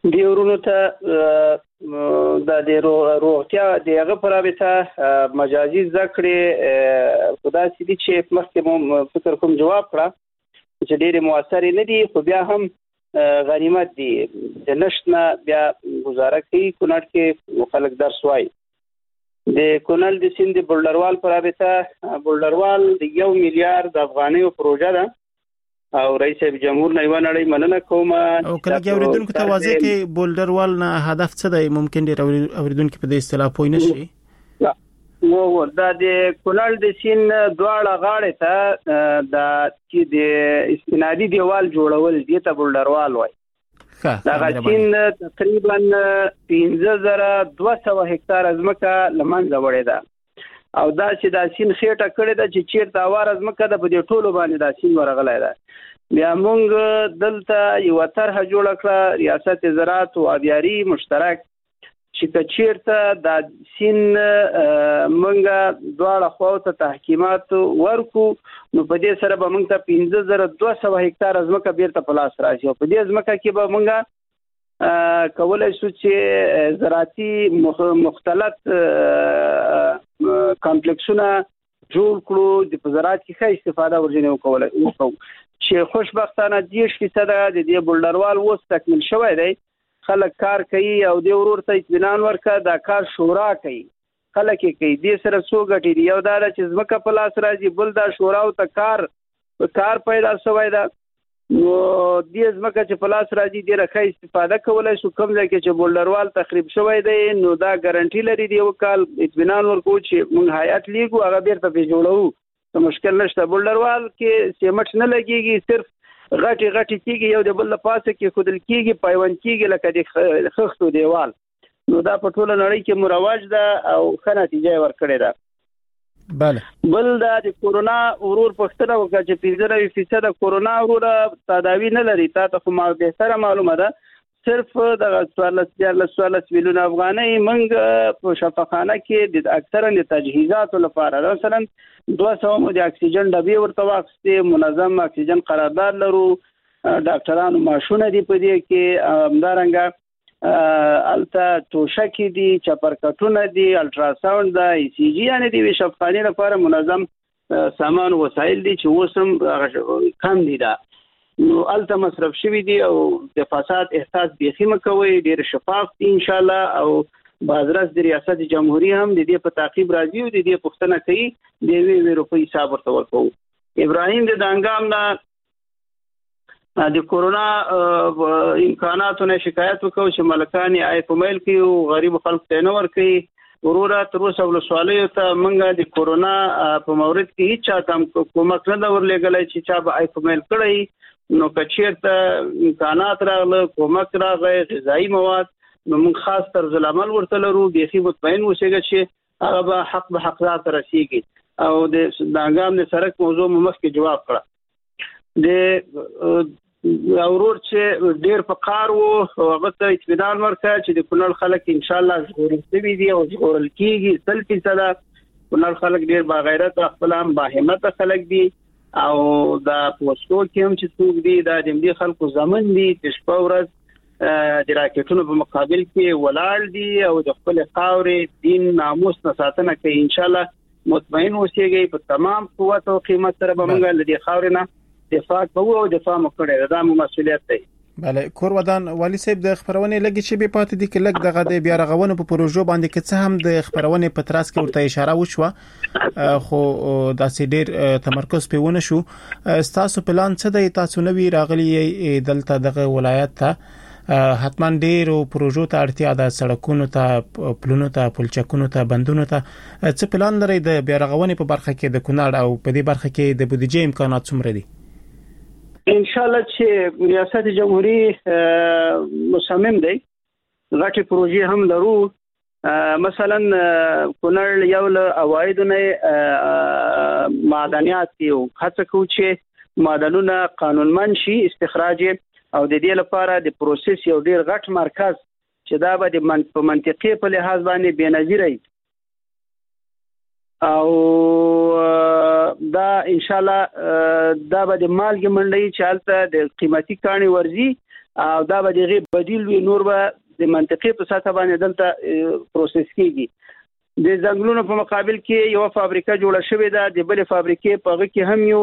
دی ورونو ته د روغتیا دغه پرابطه مجازي ذکرې خدا سي چې مخکې مو فکر کوم جواب کړه چې ډېرې مؤثرې نه دي، خو بیا هم غنیمت دي. د نشت نه بیا گزاره کوي. کونړ کې خلک درس وایي. د کونړ د سیند د بولډروال پرابطه بولډروال د یو میلیارډ د افغانیو پروژه ده او رئیس جمهور نه یو نړۍ مننه کوم. او کله کې اوریدونکو ته واضح کې بولډروال نه هدف څه دی؟ ممکن ډیر اوریدونکو په دې اصطلاح پوه نه شي. نو دا د کونړ د سیند دواړه غاړې ته د چې د استنادي دیوال جوړول دي ته بولډروال وایي. دا غسین تقریبا پنځه زره دوه سوه هکتار ځمکه لمنځه وړې ده او دا چې دا سین خېټه کړې ده چې چیرته اوار ځمکه ده په دې ټولو باندې دا سین ورغلی ده. بیا موږ دلته یو طرحه جوړه کړه ریاست زراعت او آبیاري مشترک چې چیرته دا سین موږ دواړه خواته تحکیمات ورکو نو په دې سره به موږ ته پنځه زره دوه سوه هکتار ځمکه بیرته په لاس راشي او په دې ځمکه کې به موږ کولای شو چې زراعتي مختلط کمپلیکسونه جوړ کړو د زراعت کې ښه استفاده ورجنې وکولای وکړو چې خوشبختانه دیش فیصد د دې بولډروال اوس تکمیل شوی دی. خلک کار کوي او د ورور ته اطمینان ورکړه دا کار شورا کوي خلک کوي. دې سره څو ګټې دي، یو دا چې ځمکه په لاس راځي، بل دا شورا او ته کار کار پیدا شوی ده. نو دې ځمکه چې په لاس راځي ډېره ښه استفاده کولی شو. کوم ځای کې چې بولډروال تخریب شوی دی نو دا ګارنټي لري د یو کال اطمینان ورکوو چې موږ هیات لیږو هغه بیرته پرې جوړوو، څه مشکل نشته. بولډروال کې سیمټ نه لګېږي، صرف غټي غټي کیږي، یو د بل پاسه کې خودل کیږي، پیوند کیږي لکه د خښتو دیوال. نو دا په ټوله نړۍ کې مروج ده او ښه نتیجه ورکړې ده. بله بل دا د کورونا ورور پښتنه وکړه چې پنځه نوي فیصد کورونا ورور تداوی نه لري. تا ته خو ما بهتره معلومه ده صرف د څوارلس دیارلس څوارلس میلیونه افغانۍ موږ په شفاخانه کې د اکثرا د تجهیزاتو لپاره مثلا دوه سوه مو د اکسیجن ډبې ورته واخیستې، منظم اکسیجن قرارداد لرو، ډاکټرانو ماشونه دي په دې کې، همدارنګه الته توشکې دي، چپرکټونه دي، الټراساوند ده، ای سی جی، یعنې د یوې شفاخانې لپاره منظم سامان وسایل دي چې اوس هم کم دي. ده نو الته مصرف شوي دي او د فساد احساس بیخي مه کوئ، ډېر شفاف دي انشاءالله. او بازرس د ریاست جمهوریت هم د دې په تعقیب راځي او د دې پوښتنه کوي د یوې یوې روپۍ حساب ورته ورکوو. ابراهیم د دانګام نه د کورونا امکاناتو نه شکایت وکړو چې ملکان یې آی په میل کوي او غریب خلکو ته نه ورکوي. وروره تر اوسه ولسوالیو ته موږ د کورونا په مورد کې هیڅ چا ته کومک نه ده ورلېږلی چې چا به آی په میل کړی. نو که چېرته امکانات راغله، کومک راغی، غذایي مواد، نو موږ خاص طرز العمل ورته لرو. بیخي مطمئن اوسېږه چې هغه به حق به حقدار ته رسېږي. او د دانګام د سړک موضوع مو مخکې جواب کړه. د ورور چې ډېر په کار و هغه ته اطمینان ورکړه چې د کونړ خلک انشاءالله ژغورل شوي دي او ژغورل کېږي سل فیصده. کونړ خلک ډېر باغیرته، خپل هم باهمته خلک دي او دا پوسټو کې هم چې څوک دي دا د همدې خلکو زمن دي چې شپه ورځ د راکټونو په مقابل کې ولاړ دي او د خپل خاورې دین ناموس نه ساتنه کوي. انشاءالله مطمئن اوسېږئ په تمام قوت او قیمت سره به موږ له دې خاورې نه دفاع کوو او دفاع مو کړی. دا مو مسؤلیت دی. بله کور ودان والی صاحب د خبرونې لګي چې به پاتې دي کې لګ دغه د بیا رغونې په پروژو باندې کې څه هم د خبرونې په تراس کې ورته اشاره وشوه خو داسې ډیر تمرکز پیونه شو. تاسو پلان څه دی؟ تاسو نوی راغلی دلته دغه ولایت ته حتما ډیر پروژو ته اړتیا ده، سړکونو ته، پلونو ته، پلچکونو ته، بندونو ته. څه پلان لري د بیا رغونې په برخه کې د کونړ او په دې برخه کې د بودیجې امکانات څومره دي؟ ان شاء الله چې ریاست جمهوریت مصمم دی، غټي پروژې هم لرو. مثلا کونړ یو له عواید نه معدنیات یو هڅه کوي چې معدنونه قانونمند شي استخراج او د دې لپاره د پروسس یو ډیر غټ مرکز چې دا به د په منطقي په لحاظ باندې بنظیر وي او دا ان شاء الله دا به د مالګې منډي چې البته د قیمتي کاني ورزي او دا به دغه بدیل وي، نور به د منطقي په ساته باندې دلته پروسس کیږي. د ځنګلونو په مقابل کې یو فابریکه جوړه شوې ده، د بلې فابریکې په هغه کې هم یو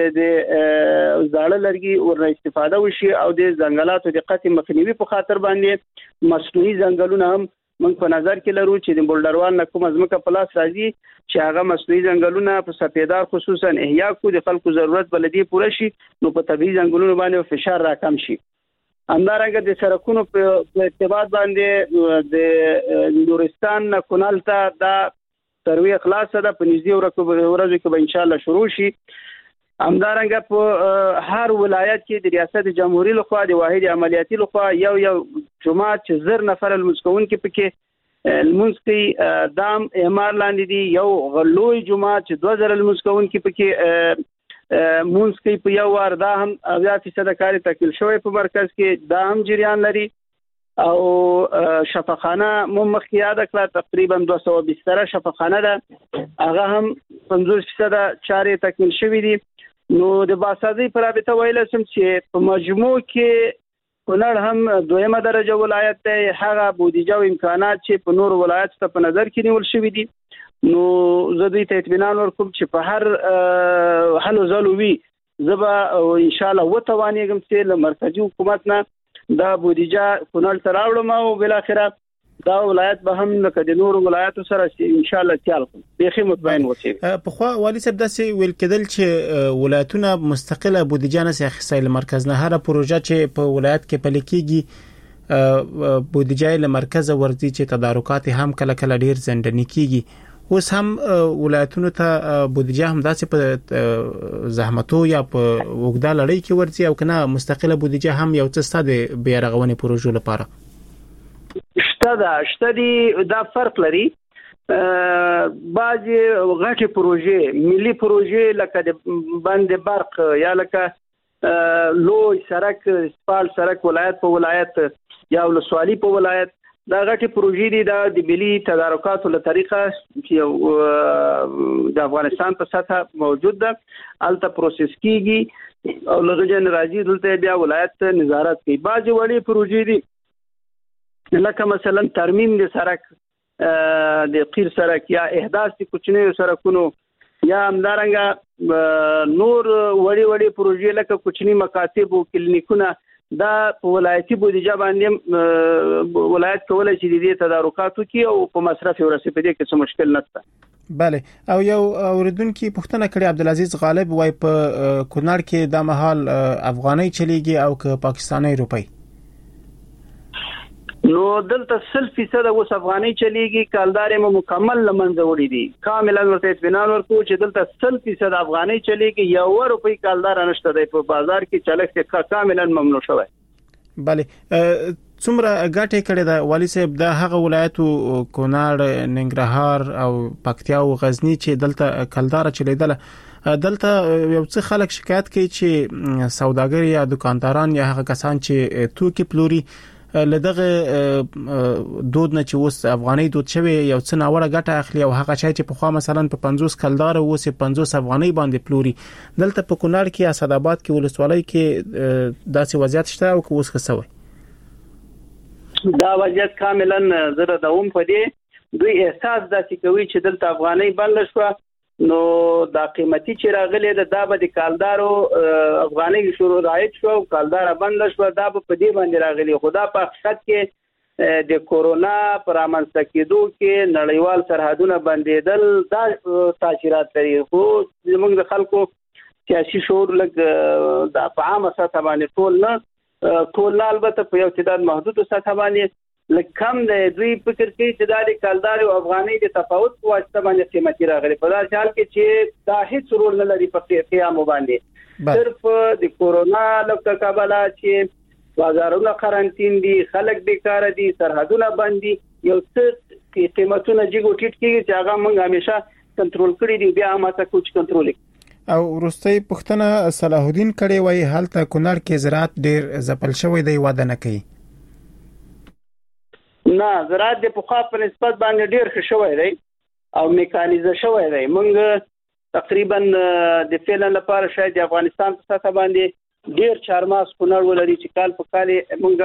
د زاړه لرګي ور استفاده وشي او د ځنګلاتو د قطع مخنیوي په خاطر باندې مصنوعي ځنګلونه هم موږ په نظر کې لرو چې د بولډروان نه کوم ځمکه په لاس راځي چې هغه مصنوعي ځنګلونه په سپیدار خصوصا احیا کو د خلکو ضرورت بلدي پوره شي، نو په طبيعي ځنګلونو باندې فشار راکم شي. همدارنګه د سرکونو په ارتباط باندې د نورستان نه کونړ ته دا سروې خلاصه ده، په نږدې ورځو کې به ان شاء الله شروع شي. همدارنګه په هر ولایت کې د ریاست جمهوریت لخوا د واحد عملیاتي لخوا یو یو جماعت چې زر نفر المسکون کې پکې المنسقي دام امار لاندې دي، یو غلوی جماعت چې دوه زر المسکون کې پکې منسقي په یو وار دا هم اویا فیصد کاری تکمیل شوی په مرکز کې، دا هم جریان لري. او شفاخانه مو مخکې یاد کړه تقریبا دوه سوه بستر شفاخانه ده، هغه هم پنځوس فیصد چارې تکمیل شوې دي. نو د باسازي پر رابطه ویل سم چې په مجموع کې کونړ هم دویمه درجه ولایت دی، هغه بودیجه او امکانات چې په نور ولایت ته په نظر کې نیول شوی دي. نو زه دوی ته اطمینان ورکوم چې په هر حل زلو وی زبا ان شاء الله وتوانېږم چې له مرکزی حکومت نه دا بودیجه کونړ ته راوړم او بل اخره دا ولایت به هم لکه د نور ولایتو سره ان شاء الله تیال کوم بخي مطمئن وڅې. په خو والی صاحب داسې ویل کېدل چې ولایتونه مستقله بودیجه نه اخیستل مرکز نه، هر پروژه چې په ولایت کې پلي کیږي بودیجه له مرکز ورځي چې تدارکات هم کله کله ډیر زندنی کیږي. اوس هم ولایتونو ته بودیجه هم داسې په زحمتو یا په وګړه لړۍ کې ورځي او کنه مستقله بودیجه هم یو څه ستاسو بیا رغونې پروژو لپاره شته دا شته دي. دا فرق لري، بعضی غټي پروژې ملي پروژې لکه د بند برق یا لکه لوی سرک سپال سرک ولایت په ولایت یا ولسوالي په ولایت، دا غټي پروژې دي دا د ملي تدارکاتو له طریقه چې د افغانستان په سطح موجود ده الته پروسس کیږي او لږه راځي دلته بیا ولایت نظارت کوي. بعضی وړي پروژې دي لکه مثلا ترمیم د سرک د قیر سرک یا احداث د کوچنیو سرکونو یا همدارنګه نور وړي وړي پروژې لکه کوچنی مکاتب او کلینیکونه، دا په ولایتي بودیجه باندې ولایت کولای شي د دې تدارکاتو کې او په مصرف ورسې په دې کې څه مشکل نشته. بله. او یو اوریدونکو پوښتنه کړې عبدالعزیز غالب وای په کونړ کې د مهال افغاني چلیږي او که پاکستاني روپۍ؟ نو دلته سل فیصد اوس افغاني چلیږي، کالدار مو مکمل لمنځه وړي دي. کاملا ورته اطمینان ورکو چې دلته سل فیصد افغاني چلیږي، یو روپۍ کالدار نشته دی په بازار کې، چلک کاملا ممنوع شوی. بله. څومره ګټه کړې ده والی صاحب د هغه ولایتو کونړ، ننګرهار او پکتیا او غزنی چې دلته کالدار چلیدل، دلته یو څه خلک شکایت کوي چې سوداګر یا دکانداران یا هغه کسان چې توکي پلوري لدغه دود نه چې اوس افغاني دود شوی یو څه ناوړه ګټه اخلي او هغه شای چې په خوا مثلا په پنځوس کلدار او اوس پنځوس افغاني باندې پلوري. دلته په کونړ کې اسداباد کې ولسوالۍ کې داسې وضعیت شته او اوس خسوي؟ دا وضعیت کاملا زره دوم په دې دوی احساس داسې کوي چې دلته افغاني بل شو، نو دا قیمتي چې راغلي ده دا به د کالدارو افغاني شروع راځي شو او کالدار بند شو، دا به په دې باندې راغلي. خدا په حقیقت کې د کورونا پر امنځ کېدو کې نړیوال سرحدونه بندیدل دا تاثیرات لري، خو زموږ د خلکو سیاسي شعور لګ د عامه سطح باندې ټول نه ټول البته په یو تعداد محدود سطح باندې لکم د دوی فکر کوي چې دا د کالدار او افغاني د تفاوت په واسطه باندې قیمتي راغلي، په داسې حال کې چې دا هیڅ رول نه لري په قیام باندې. صرف د کورونا له کبله چې بازارونه قرنټین دي، خلک بیکاره دي، سرحدونه بند دي، یو څه قیمتونه جګو ټیټ کیږي چې هغه موږ همیشه کنټرول کړی دي، بیا هم تاسو کوم کنټرول. او وروستي پښتنه صلاح الدین کړي وای حالت کونړ کې زراعت ډیر ځپل شوی دی، واده نه کوي. نه، زراعت د پخوا په نسبت باندې ډیر ښه شوی دی او میکانیزه شوی دی. موږ تقریبا د فعلا لپاره شاید د افغانستان په سطح باندې ډیر چارماز کونړ ولري چې کال په کال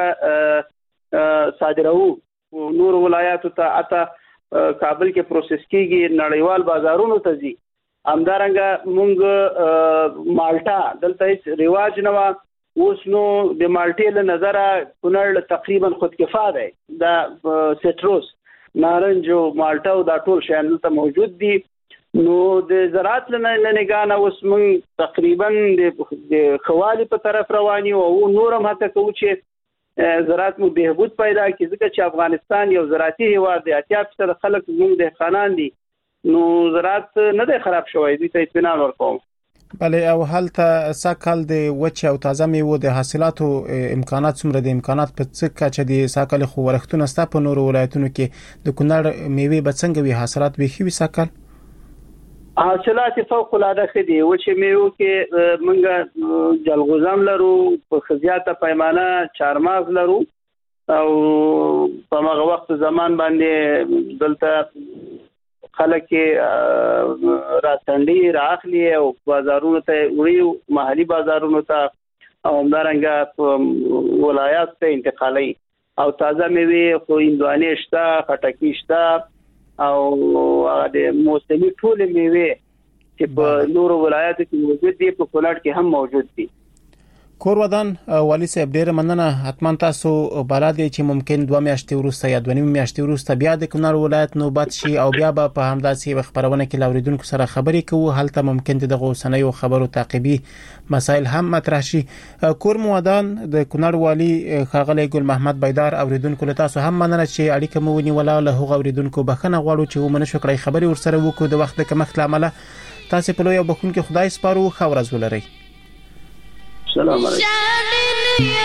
موږ صادروو نور ولایاتو ته، اته کابل کې پروسس کیږي، نړیوال بازارونو ته ځي. همدارنګه موږ مالټا دلته هیڅ رواج نه و، اوس نو د مالټې له نظره کونړ تقریبا خودکفا دی. دا سټروس، نارنج او مالټا او دا ټول شیان دلته موجود دي. نو د زراعت له نگاه نه اوس موږ تقریبا د خوالي په طرف روان یو او نور هم هڅه کوو چې زراعت مو بهبود پیدا کړي، ځکه چې افغانستان یو زراعتي هیواد دی. اتیا فیصد خلک موږ دهقانان دي، نو زراعت نه دی خراب شوی. دوی ته اطمینان ورکوم. بله، او هلته ساکل د وچ او تازه میوو د حاصلاتو امکانات څومره دي؟ امکانات په څه کچه دي؟ ساکل خو ورښتونه ستا په نورو ولایتونو کې د کونړ میوې به څنګه وي؟ حاصلات به ښه وي ساکل؟ حاصلات فوق العاده ښه دي. وچې میوو کې موږ جلغوزم لرو، په زیاته پیمانه چارماز لرو، او په هغه وخت زمان باندې دلته خلک راتنډي راخلي او بازارونو ته وړي، محلي بازارونو ته او همدارنګه ولایات ته انتقالي. او تازه میوې خو هندوانې شته، خټکي شته، او د موسمي ټول میوې چې په نورو ولایاتو کې موجود دي په کونړ کې هم موجود دي. کور ودان والی صاحب ډیره مننه. حتما تاسو بالا دي چې ممکن دوه میاشتې وروسته یا دوه نیم میاشتې وروسته بیا د کونړ ولایت نوبت شي او بیا به په همداسې خبرونه کې لاوریدونکو سره خبرې کوو. هلته ممکن دغه اوسنیو خبرو تعقیبي مسایل هم مطرح شي. کور مو ودان د کونړ والی ښاغلی ګل محمد بیدار اوریدونکو له تاسو هم مننه چې اړیکه مو ونیوله. له هغو اوریدونکو بخښنه غواړو چې ومنه شو کړی خبرې ورسره وکړو د وخت د کمښت له امله. تاسو په لوی او بخښونکي خدای سپارو. ښه ورځ ولرئ. سلام علیکم.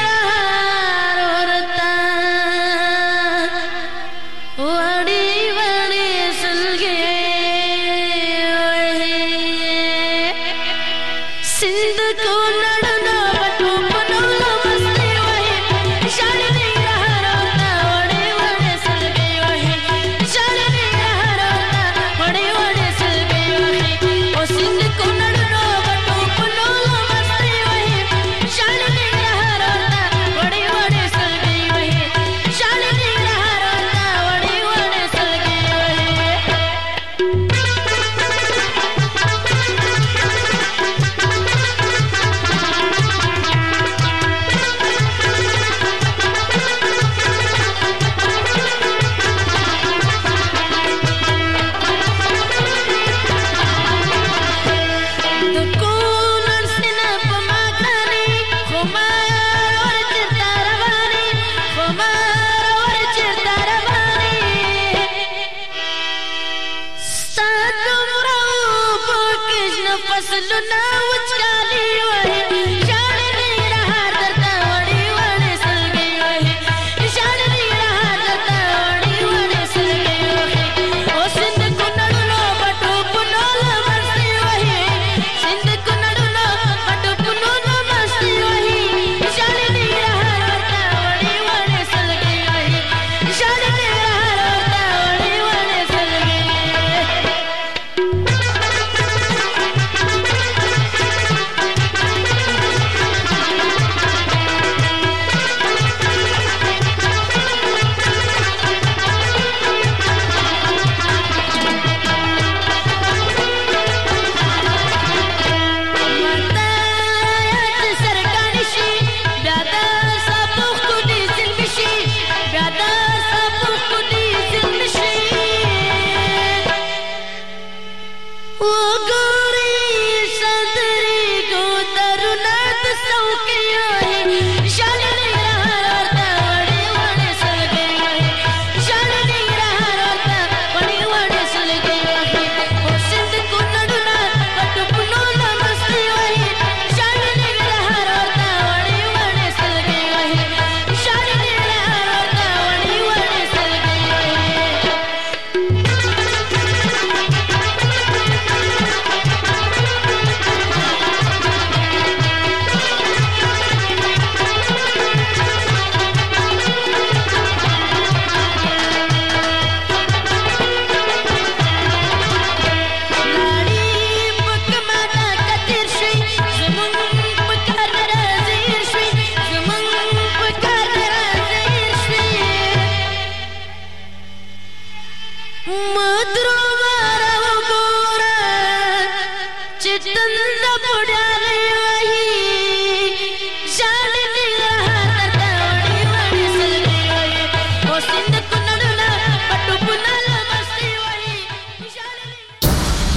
Oh, God.